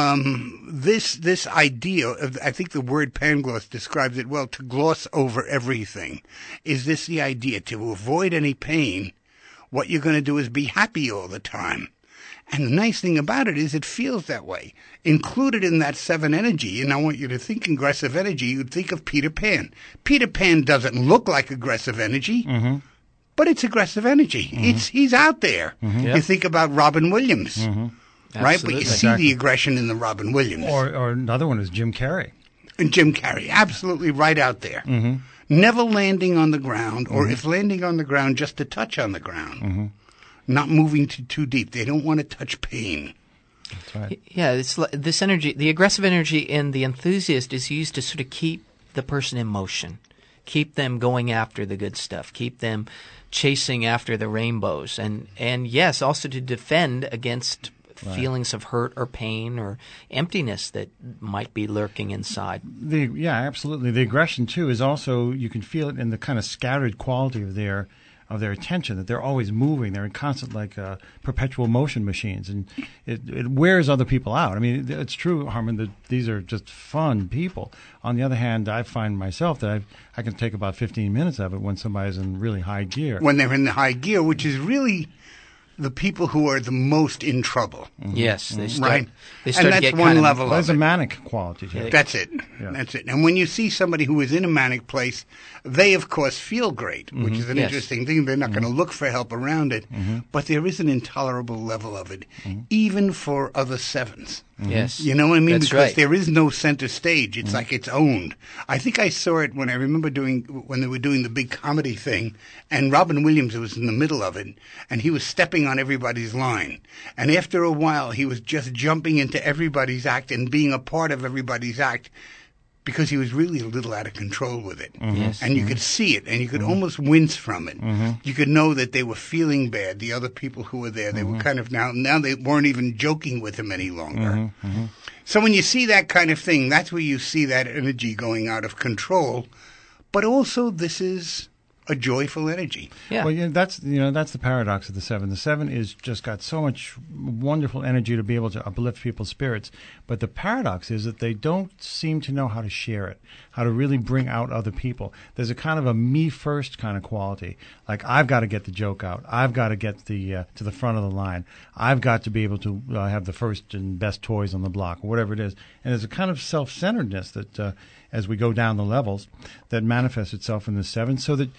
[SPEAKER 1] um, this, this idea of, I think the word Pangloss describes it well, to gloss over everything. Is this the idea? To avoid any pain, what you're going to do is be happy all the time. And the nice thing about it is it feels that way. Included in that seven energy, and I want you to think aggressive energy, you'd think of Peter Pan. Peter Pan doesn't look like aggressive energy, mm-hmm. but it's aggressive energy. Mm-hmm. It's, he's out there. Mm-hmm. Yep. You think about Robin Williams. Mm-hmm. Right,
[SPEAKER 3] Absolutely.
[SPEAKER 1] but you see exactly. the aggression in the Robin Williams.
[SPEAKER 2] Or, or another one is Jim Carrey.
[SPEAKER 1] And Jim Carrey, absolutely right out there. Mm-hmm. Never landing on the ground, or mm-hmm. if landing on the ground, just to touch on the ground. Mm-hmm. Not moving too, too deep. They don't want to touch pain.
[SPEAKER 2] That's right.
[SPEAKER 3] Yeah, it's this energy, the aggressive energy in the enthusiast is used to sort of keep the person in motion, keep them going after the good stuff, keep them chasing after the rainbows, and, and yes, also to defend against Right. feelings of hurt or pain or emptiness that might be lurking inside.
[SPEAKER 2] The, yeah, absolutely. The aggression, too, is also, you can feel it in the kind of scattered quality of their of their attention, that they're always moving. They're in constant, like, uh, perpetual motion machines, and it, it wears other people out. I mean, it's true, Harmon, that these are just fun people. On the other hand, I find myself that I've, I can take about fifteen minutes of it when somebody's in really high gear.
[SPEAKER 1] When they're in the high gear, which is really the people who are the most in trouble.
[SPEAKER 3] Mm-hmm. Yes, they start,
[SPEAKER 1] right.
[SPEAKER 3] They start
[SPEAKER 1] and that's
[SPEAKER 3] to get
[SPEAKER 1] one
[SPEAKER 3] kind of,
[SPEAKER 1] level.
[SPEAKER 2] Well, there's
[SPEAKER 1] of
[SPEAKER 2] a
[SPEAKER 1] it.
[SPEAKER 2] manic quality to it.
[SPEAKER 1] That's it.
[SPEAKER 2] Yeah.
[SPEAKER 1] That's it. And when you see somebody who is in a manic place, they of course feel great, mm-hmm. which is an
[SPEAKER 3] yes.
[SPEAKER 1] interesting thing. They're not mm-hmm. going to look for help around it, mm-hmm. but there is an intolerable level of it, mm-hmm. even for other sevens.
[SPEAKER 3] Mm-hmm. Yes.
[SPEAKER 1] You know what I mean?
[SPEAKER 3] That's
[SPEAKER 1] because
[SPEAKER 3] right.
[SPEAKER 1] there is no center stage. It's
[SPEAKER 3] mm-hmm.
[SPEAKER 1] like it's owned. I think I saw it when I remember doing, when they were doing the big comedy thing, and Robin Williams was in the middle of it, and he was stepping on everybody's line. And after a while, he was just jumping into everybody's act and being a part of everybody's act, because he was really a little out of control with it.
[SPEAKER 3] Mm-hmm. Yes.
[SPEAKER 1] And you
[SPEAKER 3] mm-hmm.
[SPEAKER 1] could see it, and you could
[SPEAKER 3] mm-hmm.
[SPEAKER 1] almost wince from it.
[SPEAKER 2] Mm-hmm.
[SPEAKER 1] You could know that they were feeling bad, the other people who were there. They mm-hmm. were kind of now, now they weren't even joking with him any longer.
[SPEAKER 2] Mm-hmm. Mm-hmm.
[SPEAKER 1] So when you see that kind of thing, that's where you see that energy going out of control. But also, this is a joyful energy.
[SPEAKER 3] Yeah.
[SPEAKER 2] Well, yeah, that's you know that's the paradox of the seven. The seven is just got so much wonderful energy to be able to uplift people's spirits. But the paradox is that they don't seem to know how to share it, how to really bring out other people. There's a kind of a me first kind of quality. Like, I've got to get the joke out. I've got to get the uh, to the front of the line. I've got to be able to uh, have the first and best toys on the block, or whatever it is. And there's a kind of self-centeredness that, uh, as we go down the levels, that manifests itself in the seven, so that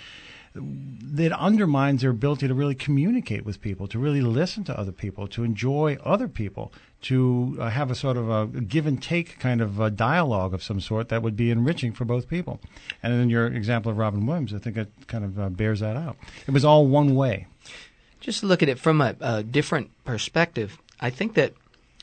[SPEAKER 2] that undermines their ability to really communicate with people, to really listen to other people, to enjoy other people, to uh, have a sort of a give and take kind of a dialogue of some sort that would be enriching for both people. And in your example of Robin Williams, I think it kind of uh, bears that out. It was all one way.
[SPEAKER 3] Just look at it from a, a different perspective. I think that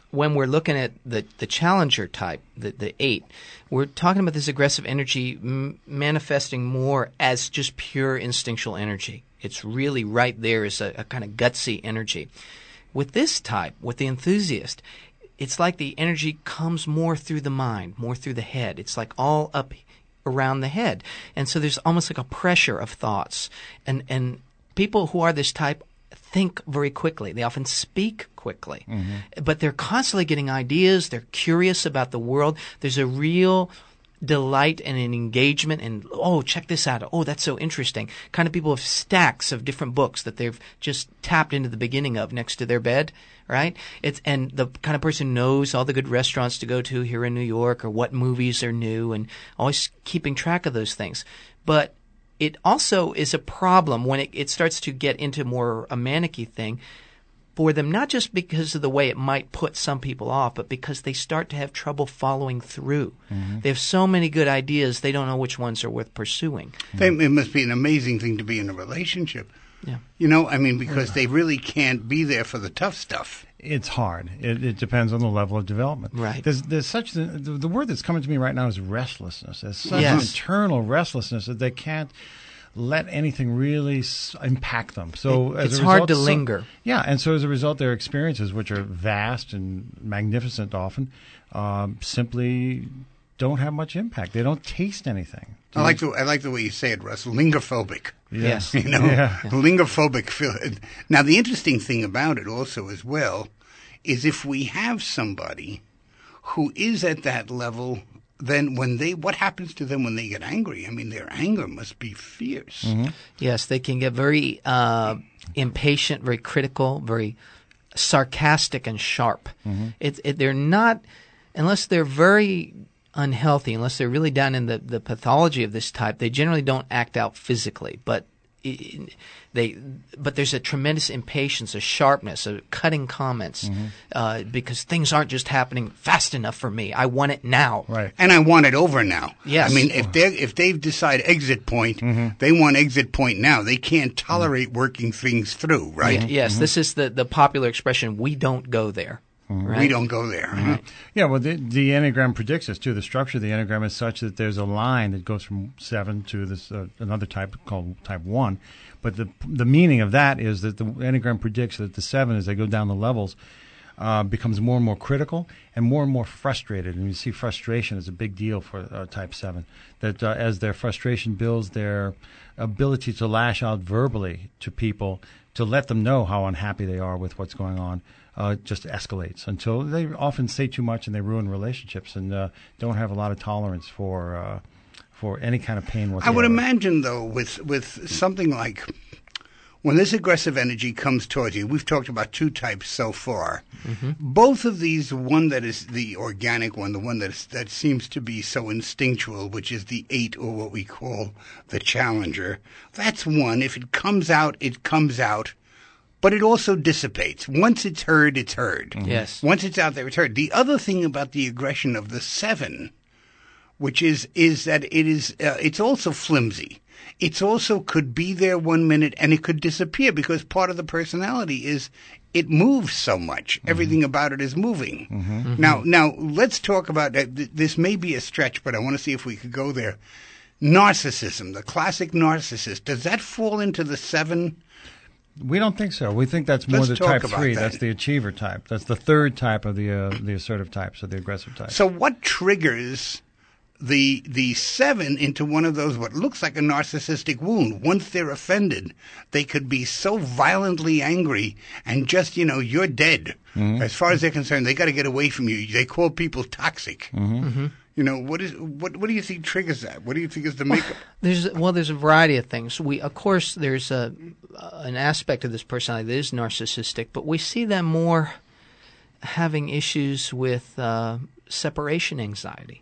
[SPEAKER 3] when we're looking at the, the challenger type, the, the eight, we're talking about this aggressive energy m- manifesting more as just pure instinctual energy. It's really right there as a, a kind of gutsy energy. With this type, with the enthusiast, it's like the energy comes more through the mind, more through the head. It's like all up around the head. And so there's almost like a pressure of thoughts. And, and people who are this type think very quickly. They often speak quickly. Mm-hmm. But they're constantly getting ideas. They're curious about the world. There's a real delight and an engagement and, oh, check this out. Oh, that's so interesting. Kind of people with stacks of different books that they've just tapped into the beginning of next to their bed, right? It's and the kind of person who knows all the good restaurants to go to here in New York or what movies are new and always keeping track of those things. But it also is a problem when it, it starts to get into more a manic-y thing for them, not just because of the way it might put some people off, but because they start to have trouble following through. Mm-hmm. They have so many good ideas, they don't know which ones are worth pursuing.
[SPEAKER 1] Mm-hmm. It must be an amazing thing to be in a relationship.
[SPEAKER 3] Yeah.
[SPEAKER 1] You know, I mean, because yeah. they really can't be there for the tough stuff.
[SPEAKER 2] It's hard. It, it depends on the level of development.
[SPEAKER 3] Right.
[SPEAKER 2] There's, there's such the, the word that's coming to me right now is restlessness. There's such
[SPEAKER 3] yes.
[SPEAKER 2] an internal restlessness that they can't let anything really s- impact them. So
[SPEAKER 3] it,
[SPEAKER 2] as
[SPEAKER 3] it's
[SPEAKER 2] a result,
[SPEAKER 3] hard to
[SPEAKER 2] so,
[SPEAKER 3] linger.
[SPEAKER 2] Yeah, and so as a result, their experiences, which are vast and magnificent often, um, simply don't have much impact. They don't taste anything.
[SPEAKER 1] I like the I like the way you say it, Russ. Lingerphobic.
[SPEAKER 3] Yes.
[SPEAKER 1] You know,
[SPEAKER 2] yeah.
[SPEAKER 1] lingerphobic. Feel. Now, the interesting thing about it also as well is if we have somebody who is at that level, then when they, what happens to them when they get angry? I mean, their anger must be fierce.
[SPEAKER 2] Mm-hmm.
[SPEAKER 3] Yes, they can get very uh, impatient, very critical, very sarcastic and sharp. Mm-hmm. It, it, they're not, unless they're very unhealthy, unless they're really down in the, the pathology of this type, they generally don't act out physically, but it, they, but there's a tremendous impatience, a sharpness, a cutting comments, mm-hmm. uh, because things aren't just happening fast enough for me. I want it now,
[SPEAKER 2] right?
[SPEAKER 1] And I want it over now.
[SPEAKER 3] Yes.
[SPEAKER 1] I mean, if they if they've decided exit point, mm-hmm. they want exit point now. They can't tolerate mm-hmm. working things through, right?
[SPEAKER 3] Mm-hmm. Yes, mm-hmm. This is the the popular expression. We don't go there.
[SPEAKER 1] Mm-hmm.
[SPEAKER 3] Right?
[SPEAKER 1] We don't go there.
[SPEAKER 3] Mm-hmm.
[SPEAKER 1] Huh?
[SPEAKER 2] Yeah, well, the, the Enneagram predicts this, too. The structure of the Enneagram is such that there's a line that goes from seven to this uh, another type called type one. But the the meaning of that is that the Enneagram predicts that the seven, as they go down the levels, uh, becomes more and more critical and more and more frustrated. And you see frustration is a big deal for uh, type seven, that uh, as their frustration builds, their ability to lash out verbally to people, to let them know how unhappy they are with what's going on, Uh, just escalates until they often say too much and they ruin relationships and uh, don't have a lot of tolerance for uh, for any kind of pain whatsoever.
[SPEAKER 1] I would imagine, though, with with something like when this aggressive energy comes towards you, we've talked about two types so far. Mm-hmm. Both of these, one that is the organic one, the one that is, that seems to be so instinctual, which is the eight, or what we call the challenger, that's one. If it comes out, it comes out. But it also dissipates. Once it's heard, it's heard.
[SPEAKER 3] Mm-hmm. Yes.
[SPEAKER 1] Once it's out there, it's heard. The other thing about the aggression of the seven, which is is that it is uh, it's also flimsy. It's also could be there one minute and it could disappear because part of the personality is it moves so much. Mm-hmm. Everything about it is moving. Mm-hmm. Mm-hmm. Now, now let's talk about uh, th- this. May be a stretch, but I want to see if we could go there. Narcissism, the classic narcissist. Does that fall into the seven?
[SPEAKER 2] We don't think so. We think that's more
[SPEAKER 1] Let's
[SPEAKER 2] the type three.
[SPEAKER 1] That.
[SPEAKER 2] That's the achiever type. That's the third type of the uh, the assertive types, of the aggressive type.
[SPEAKER 1] So what triggers the the seven into one of those what looks like a narcissistic wound? Once they're offended, they could be so violently angry and just, you know, you're dead. Mm-hmm. As far as they're concerned, they got to get away from you. They call people toxic. Mm-hmm. Mm-hmm. You know, what is what what do you think triggers that? What do you think is the makeup?
[SPEAKER 3] There's well, there's a variety of things. We, of course, there's a an aspect of this personality that is narcissistic, but we see them more having issues with uh, separation anxiety.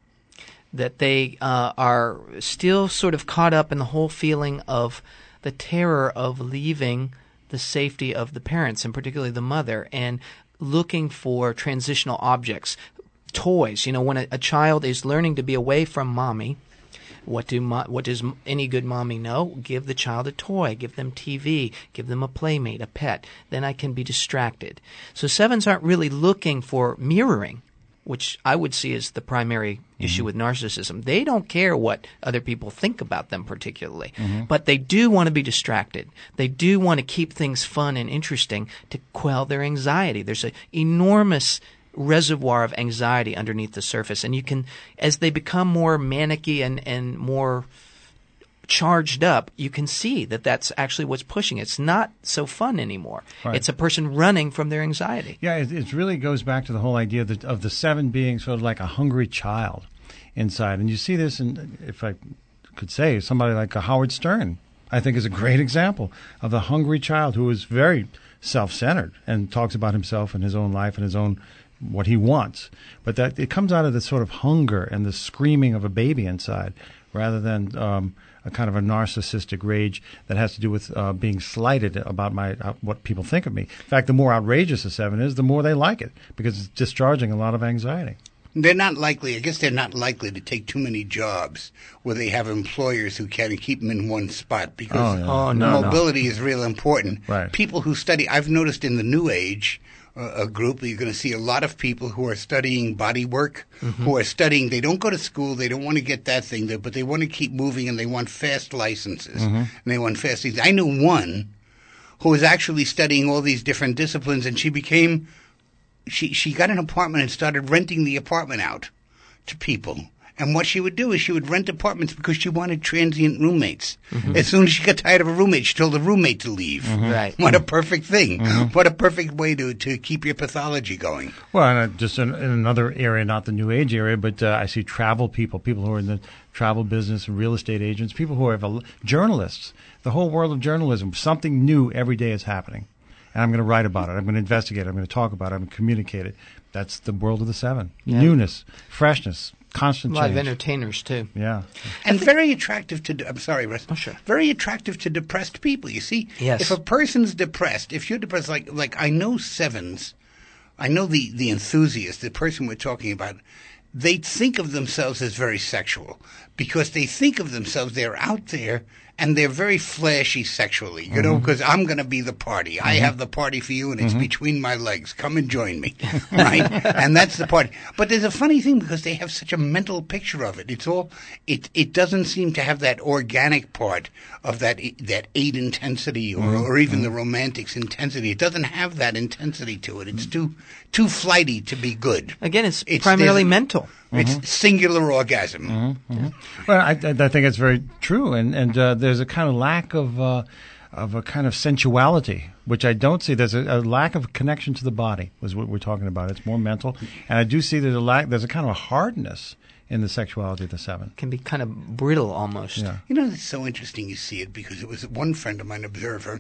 [SPEAKER 3] That they uh, are still sort of caught up in the whole feeling of the terror of leaving the safety of the parents, and particularly the mother, and looking for transitional objects. Toys, you know, when a, a child is learning to be away from mommy, What do mo- what does any good mommy know? Give the child a toy, give them T V, give them a playmate, a pet. Then I can be distracted. So sevens aren't really looking for mirroring, which I would see as the primary mm-hmm. issue with narcissism. They don't care what other people think about them particularly, mm-hmm. but they do want to be distracted. They do want to keep things fun and interesting to quell their anxiety. There's an enormous reservoir of anxiety underneath the surface, and you can, as they become more manicky and, and more charged up, you can see that that's actually what's pushing it. It's not so fun anymore. Right. It's a person running from their anxiety.
[SPEAKER 2] Yeah, it, it really goes back to the whole idea of the, of the seven being sort of like a hungry child inside. And you see this in, if I could say, somebody like a Howard Stern, I think is a great example of the hungry child who is very self-centered and talks about himself and his own life and his own what he wants. But that it comes out of the sort of hunger and the screaming of a baby inside rather than um, a kind of a narcissistic rage that has to do with uh, being slighted about my uh, what people think of me. In fact, the more outrageous a seven is, the more they like it because it's discharging a lot of anxiety.
[SPEAKER 1] They're not likely, I guess they're not likely to take too many jobs where they have employers who can keep them in one spot because
[SPEAKER 2] oh, yeah. oh, no,
[SPEAKER 1] mobility
[SPEAKER 2] no.
[SPEAKER 1] is real important.
[SPEAKER 2] Right.
[SPEAKER 1] People who study, I've noticed in the New Age uh, a group, you're going to see a lot of people who are studying body work, mm-hmm. who are studying, they don't go to school, they don't want to get that thing, there, but they want to keep moving and they want fast licenses. Mm-hmm. And they want fast things. I knew one who was actually studying all these different disciplines and she became... She she got an apartment and started renting the apartment out to people. And what she would do is she would rent apartments because she wanted transient roommates. Mm-hmm. As soon as she got tired of a roommate, she told the roommate to leave.
[SPEAKER 3] Mm-hmm. Right.
[SPEAKER 1] What a perfect thing.
[SPEAKER 2] Mm-hmm.
[SPEAKER 1] What a perfect way to, to keep your pathology going.
[SPEAKER 2] Well, and uh, just in, in another area, not the New Age area, but uh, I see travel people, people who are in the travel business and real estate agents, people who are uh, journalists, the whole world of journalism. Something new every day is happening. And I'm going to write about it. I'm going to investigate it. I'm going to talk about it. I'm going to communicate it. That's the world of the seven. Yeah. Newness, freshness, constant change.
[SPEAKER 3] A lot of entertainers, too.
[SPEAKER 2] Yeah.
[SPEAKER 1] And very attractive to, I'm sorry, Russ.
[SPEAKER 3] Oh, sure.
[SPEAKER 1] Very attractive to depressed people. You see,
[SPEAKER 3] yes.
[SPEAKER 1] if a person's depressed, if you're depressed, like like I know sevens, I know the, the enthusiast, the person we're talking about, they think of themselves as very sexual because they think of themselves, they're out there, and they're very flashy sexually, you mm-hmm. know, because I'm going to be the party. Mm-hmm. I have the party for you, and it's mm-hmm. between my legs. Come and join me, right? And that's the party. But there's a funny thing because they have such a mental picture of it. It's all it. It doesn't seem to have that organic part of that that eight intensity or, mm-hmm. or even mm-hmm. the romantics intensity. It doesn't have that intensity to it. It's too too flighty to be good.
[SPEAKER 3] Again, it's, it's primarily mental.
[SPEAKER 1] It's
[SPEAKER 2] mm-hmm.
[SPEAKER 1] singular orgasm.
[SPEAKER 2] Mm-hmm. Mm-hmm. Well, I, I think it's very true, and and uh, there's a kind of lack of uh, of a kind of sensuality, which I don't see. There's a, a lack of connection to the body, was what we're talking about. It's more mental, and I do see there's a lack. There's a kind of a hardness in the sexuality of the seven.
[SPEAKER 3] Can be kind of brittle almost.
[SPEAKER 2] Yeah.
[SPEAKER 1] You know, it's so interesting you see it because it was one friend of mine, Observer,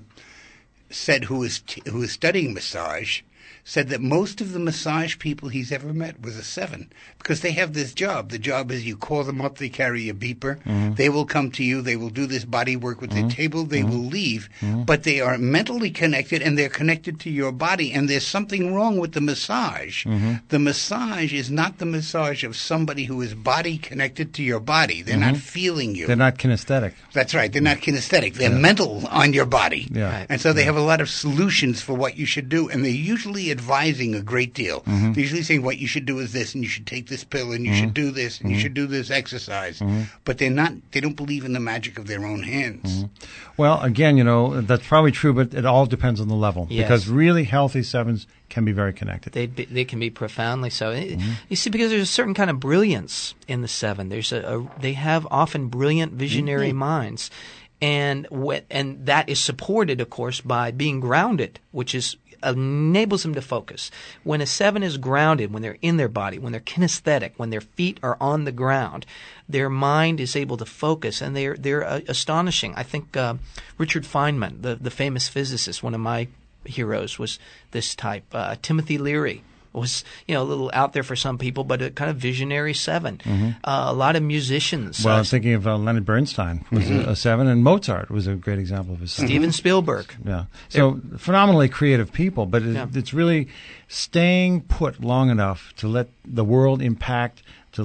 [SPEAKER 1] said who was t- who was studying massage. Said that most of the massage people he's ever met was a seven because they have this job. The job is you call them up, they carry a beeper, mm-hmm. they will come to you, they will do this body work with mm-hmm. their table, they mm-hmm. will leave, mm-hmm. but they are mentally connected and they're connected to your body, and there's something wrong with the massage. Mm-hmm. The massage is not the massage of somebody who is body connected to your body. They're mm-hmm. not feeling you.
[SPEAKER 2] They're not kinesthetic.
[SPEAKER 1] That's right. They're not kinesthetic. They're
[SPEAKER 2] yeah.
[SPEAKER 1] mental on your body.
[SPEAKER 2] Yeah.
[SPEAKER 1] And so they
[SPEAKER 2] yeah.
[SPEAKER 1] have a lot of solutions for what you should do, and they usually advising a great deal. Mm-hmm. They're usually saying what you should do is this, and you should take this pill, and you mm-hmm. should do this, and mm-hmm. you should do this exercise. Mm-hmm. But they're not. They don't believe in the magic of their own hands.
[SPEAKER 2] Mm-hmm. Well, again, you know, that's probably true, but it all depends on the level.
[SPEAKER 3] Yes.
[SPEAKER 2] Because really healthy sevens can be very connected.
[SPEAKER 3] They be, they can be profoundly so. Mm-hmm. You see, because there's a certain kind of brilliance in the seven. There's a, a they have often brilliant visionary mm-hmm. minds. And what, and that is supported, of course, by being grounded, which is enables them to focus. When a seven is grounded, when they're in their body, when they're kinesthetic, when their feet are on the ground, their mind is able to focus, and they're they're uh, astonishing. I think uh, Richard Feynman, the the famous physicist, one of my heroes, was this type. Uh, Timothy Leary was, you know, a little out there for some people, but a kind of visionary seven. Mm-hmm. Uh, a lot of musicians.
[SPEAKER 2] Well,
[SPEAKER 3] uh,
[SPEAKER 2] I'm thinking of uh, Leonard Bernstein was mm-hmm. a, a seven, and Mozart was a great example of a seven.
[SPEAKER 3] Steven Spielberg.
[SPEAKER 2] Yeah. So They're, phenomenally creative people, but it,
[SPEAKER 3] yeah.
[SPEAKER 2] it's really staying put long enough to let the world impact, to let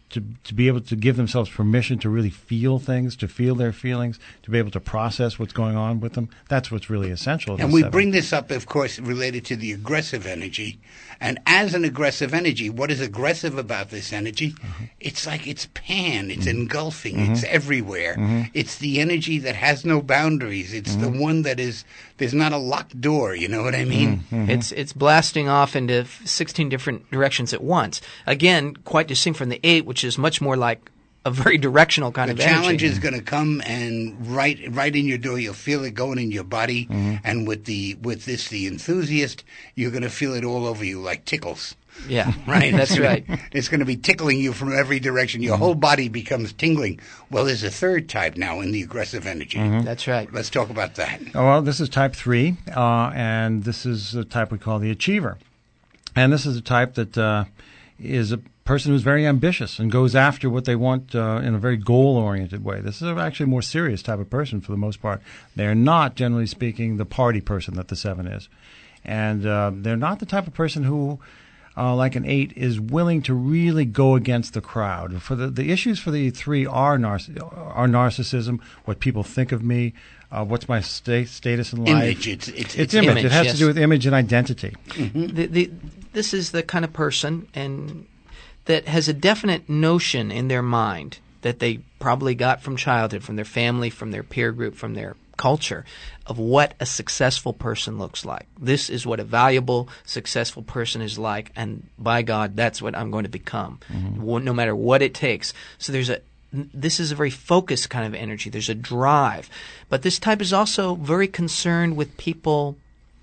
[SPEAKER 2] to to be able to give themselves permission to really feel things, to feel their feelings, to be able to process what's going on with them. That's what's really essential.
[SPEAKER 1] And we bring this up, of course, related to the aggressive energy. And as an aggressive energy, what is aggressive about this energy? Mm-hmm. It's like it's pan, it's mm-hmm. engulfing, mm-hmm. it's everywhere. Mm-hmm. It's the energy that has no boundaries. It's mm-hmm. the one that is, there's not a locked door, you know what I mean?
[SPEAKER 3] Mm-hmm. It's it's blasting off into sixteen different directions at once. Again, quite distinct from the eight, which is much more like a very directional kind
[SPEAKER 1] the
[SPEAKER 3] of energy.
[SPEAKER 1] The challenge is going to come and right right in your door. You'll feel it going in your body, mm-hmm. and with the with this the enthusiast, you're going to feel it all over you like tickles.
[SPEAKER 3] Yeah,
[SPEAKER 1] right.
[SPEAKER 3] That's right.
[SPEAKER 1] It's going to be tickling you from every direction. Your mm-hmm. whole body becomes tingling. Well, there's a third type now in the aggressive energy.
[SPEAKER 3] Mm-hmm. That's right.
[SPEAKER 1] Let's talk about that.
[SPEAKER 2] Oh, well, this is type three, uh, and this is a type we call the achiever, and this is a type that uh, is a person who's very ambitious and goes after what they want uh, in a very goal-oriented way. This is actually a more serious type of person for the most part. They're not, generally speaking, the party person that the seven is. And uh, they're not the type of person who, uh, like an eight, is willing to really go against the crowd. For the, the issues for the three are, narciss- are narcissism, what people think of me, uh, what's my sta- status in life.
[SPEAKER 1] Image. It's, it's,
[SPEAKER 2] it's,
[SPEAKER 1] it's
[SPEAKER 2] image.
[SPEAKER 3] image.
[SPEAKER 2] It has
[SPEAKER 3] yes.
[SPEAKER 2] to do with image and identity.
[SPEAKER 3] Mm-hmm. The, the, this is the kind of person and that has a definite notion in their mind that they probably got from childhood, from their family, from their peer group, from their culture, of what a successful person looks like. This is what a valuable, successful person is like, and by God, that's what I'm going to become, mm-hmm. no matter what it takes. So there's a this is a very focused kind of energy. There's a drive. But this type is also very concerned with people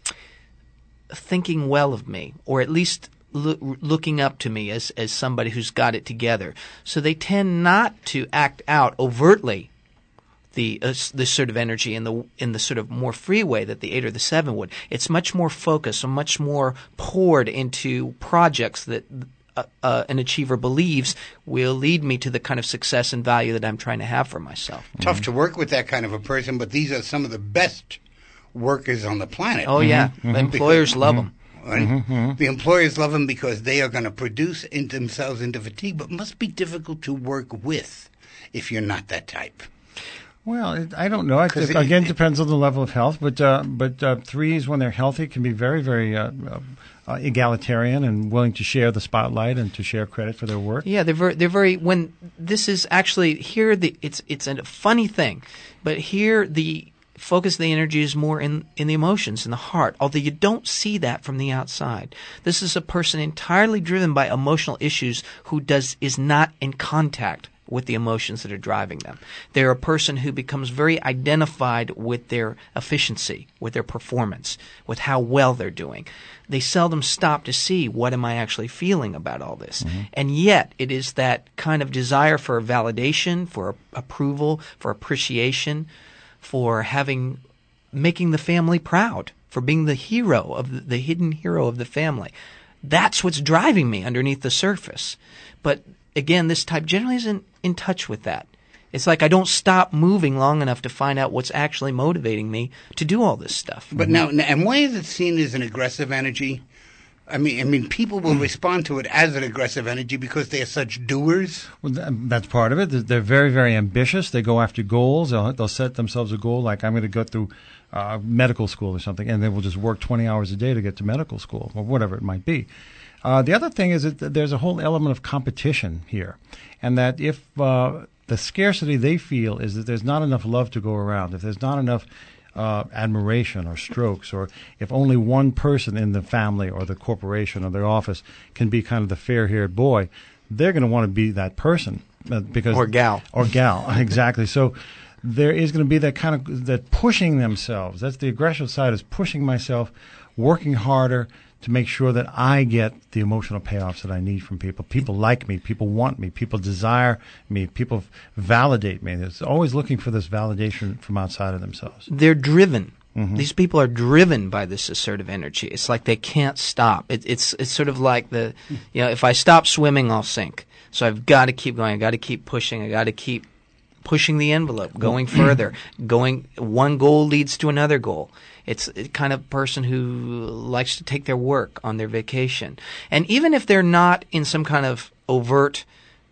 [SPEAKER 3] thinking well of me, or at least looking up to me as as somebody who's got it together. So they tend not to act out overtly the uh, this sort of energy in the in the sort of more free way that the eight or the seven would. It's much more focused and much more poured into projects that uh, uh, an achiever believes will lead me to the kind of success and value that I'm trying to have for myself.
[SPEAKER 1] Tough mm-hmm. to work with that kind of a person, but these are some of the best workers on the planet.
[SPEAKER 3] Oh yeah, mm-hmm. employers
[SPEAKER 1] because,
[SPEAKER 3] love
[SPEAKER 1] mm-hmm.
[SPEAKER 3] them.
[SPEAKER 1] Right? Mm-hmm. The employers love them because they are going to produce in themselves into fatigue, but must be difficult to work with if you're not that type.
[SPEAKER 2] Well, it, I don't know. It, it, again, it depends on the level of health. But uh, but uh, threes, when they're healthy, can be very, very uh, uh, egalitarian and willing to share the spotlight and to share credit for their work.
[SPEAKER 3] Yeah, they're very, they're very. When this is actually here, the it's it's a funny thing, but here the focus of the energy is more in, in the emotions, in the heart, although you don't see that from the outside. This is a person entirely driven by emotional issues who does is not in contact with the emotions that are driving them. They're a person who becomes very identified with their efficiency, with their performance, with how well they're doing. They seldom stop to see what am I actually feeling about all this. Mm-hmm. And yet it is that kind of desire for validation, for approval, for appreciation, for having, making the family proud, for being the hero of the, the hidden hero of the family. That's what's driving me underneath the surface. But again, this type generally isn't in touch with that. It's like I don't stop moving long enough to find out what's actually motivating me to do all this stuff.
[SPEAKER 1] But now, and why is it seen as an aggressive energy? I mean, I mean, people will respond to it as an aggressive energy because they are such doers.
[SPEAKER 2] Well, that's part of it. They're very, very ambitious. They go after goals. They'll, they'll set themselves a goal, like I'm going to go through uh, medical school or something, and they will just work twenty hours a day to get to medical school, or whatever it might be. Uh, the other thing is that there's a whole element of competition here, and that if uh, the scarcity they feel is that there's not enough love to go around, if there's not enough Uh, admiration or strokes, or if only one person in the family or the corporation or their office can be kind of the fair-haired boy, they're going to want to be that person uh, because
[SPEAKER 3] or gal
[SPEAKER 2] or gal exactly. So there is going to be that kind of that pushing themselves. That's the aggressive side, is pushing myself, working harder to make sure that I get the emotional payoffs that I need from people. People like me. People want me. People desire me. People validate me. It's always looking for this validation from outside of themselves.
[SPEAKER 3] They're driven.
[SPEAKER 2] Mm-hmm.
[SPEAKER 3] These people are driven by this assertive energy. It's like they can't stop. It, it's it's sort of like the, you know, if I stop swimming, I'll sink. So I've got to keep going. I've got to keep pushing. I've got to keep pushing the envelope, going further. Going, one goal leads to another goal. It's the kind of person who likes to take their work on their vacation. And even if they're not in some kind of overt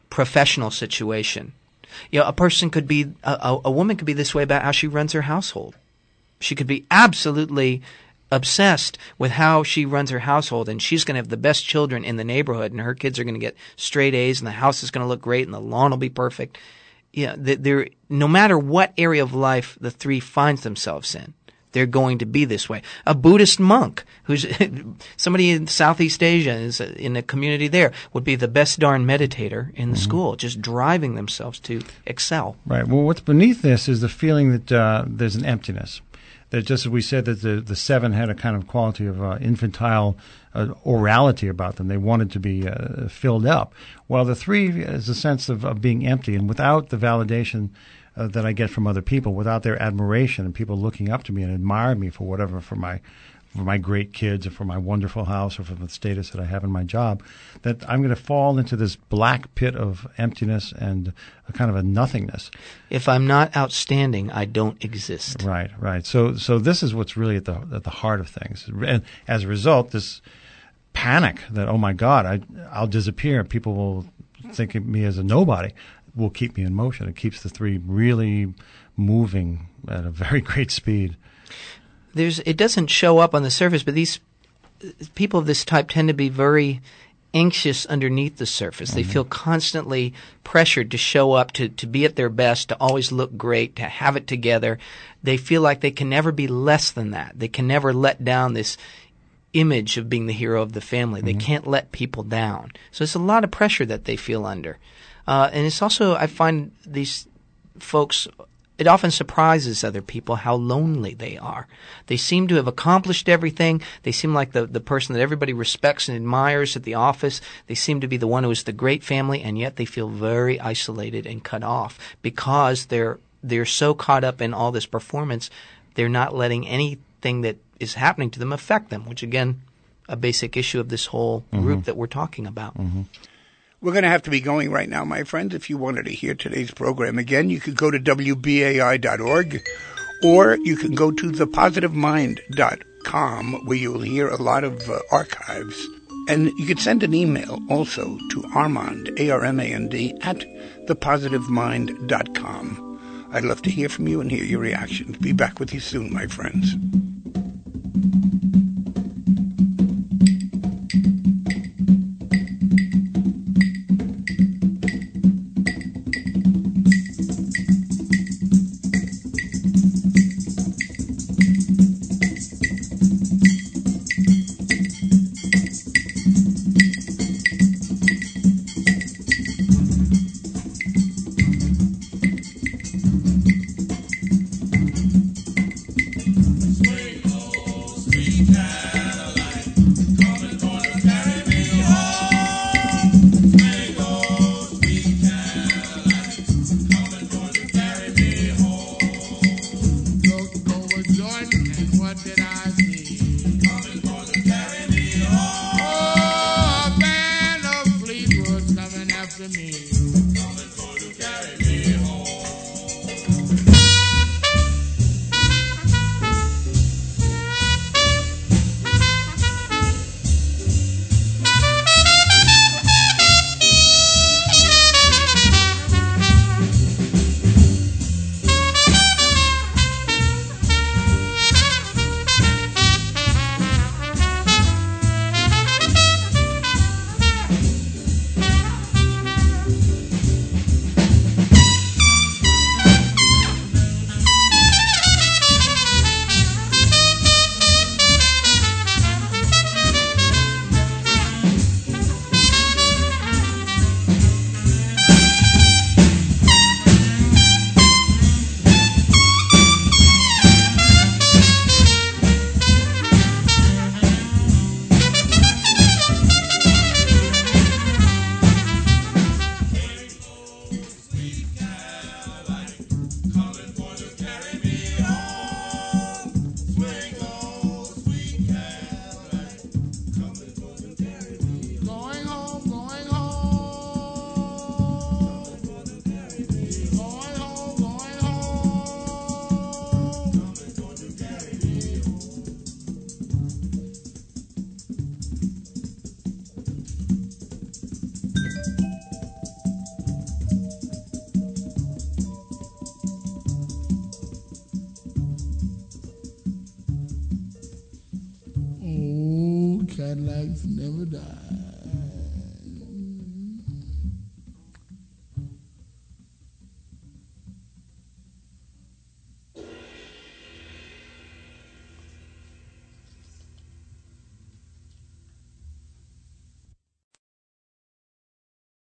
[SPEAKER 3] professional situation. You know, a person could be, a, a woman could be this way about how she runs her household. She could be absolutely obsessed with how she runs her household, and she's going to have the best children in the neighborhood, and her kids are going to get straight A's, and the house is going to look great, and the lawn will be perfect. Yeah, they're, no matter what area of life the three finds themselves in, they're going to be this way. A Buddhist monk, who's somebody in Southeast Asia, is in a community there, would be the best darn meditator in the mm-hmm. school, just driving themselves to excel.
[SPEAKER 2] Right. Well, what's beneath this is the feeling that uh, there's an emptiness. That just as we said that the, the seven had a kind of quality of uh, infantile uh, orality about them. They wanted to be uh, filled up. While the three is a sense of, of being empty, and without the validation uh, that I get from other people, without their admiration and people looking up to me and admire me for whatever, for my for my great kids or for my wonderful house or for the status that I have in my job, that I'm going to fall into this black pit of emptiness and a kind of a nothingness.
[SPEAKER 3] If I'm not outstanding, I don't exist.
[SPEAKER 2] Right, right. So so this is what's really at the at the heart of things. And as a result, this panic that, oh my God, I, I'll disappear. People will think of me as a nobody will keep me in motion. It keeps the three really moving at a very great speed.
[SPEAKER 3] There's, it doesn't show up on the surface, but these people of this type tend to be very anxious underneath the surface. Mm-hmm. They feel constantly pressured to show up, to, to be at their best, to always look great, to have it together. They feel like they can never be less than that. They can never let down this image of being the hero of the family. Mm-hmm. They can't let people down. So it's a lot of pressure that they feel under. Uh, and it's also, I find these folks, it often surprises other people how lonely they are. They seem to have accomplished everything. They seem like the, the person that everybody respects and admires at the office. They seem to be the one who is the great family, and yet they feel very isolated and cut off because they're they're so caught up in all this performance, they're not letting anything that is happening to them affect them, which, again, a basic issue of this whole group mm-hmm. that we're talking about.
[SPEAKER 2] Mm-hmm.
[SPEAKER 1] We're going to have to be going right now, my friends. If you wanted to hear today's program again, you could go to W B A I dot org, or you can go to the positive mind dot com, where you'll hear a lot of uh, archives. And you could send an email also to Armand, A R M A N D, at the positive mind dot com. I'd love to hear from you and hear your reactions. Be back with you soon, my friends.
[SPEAKER 4] Swing. Cadillacs never die.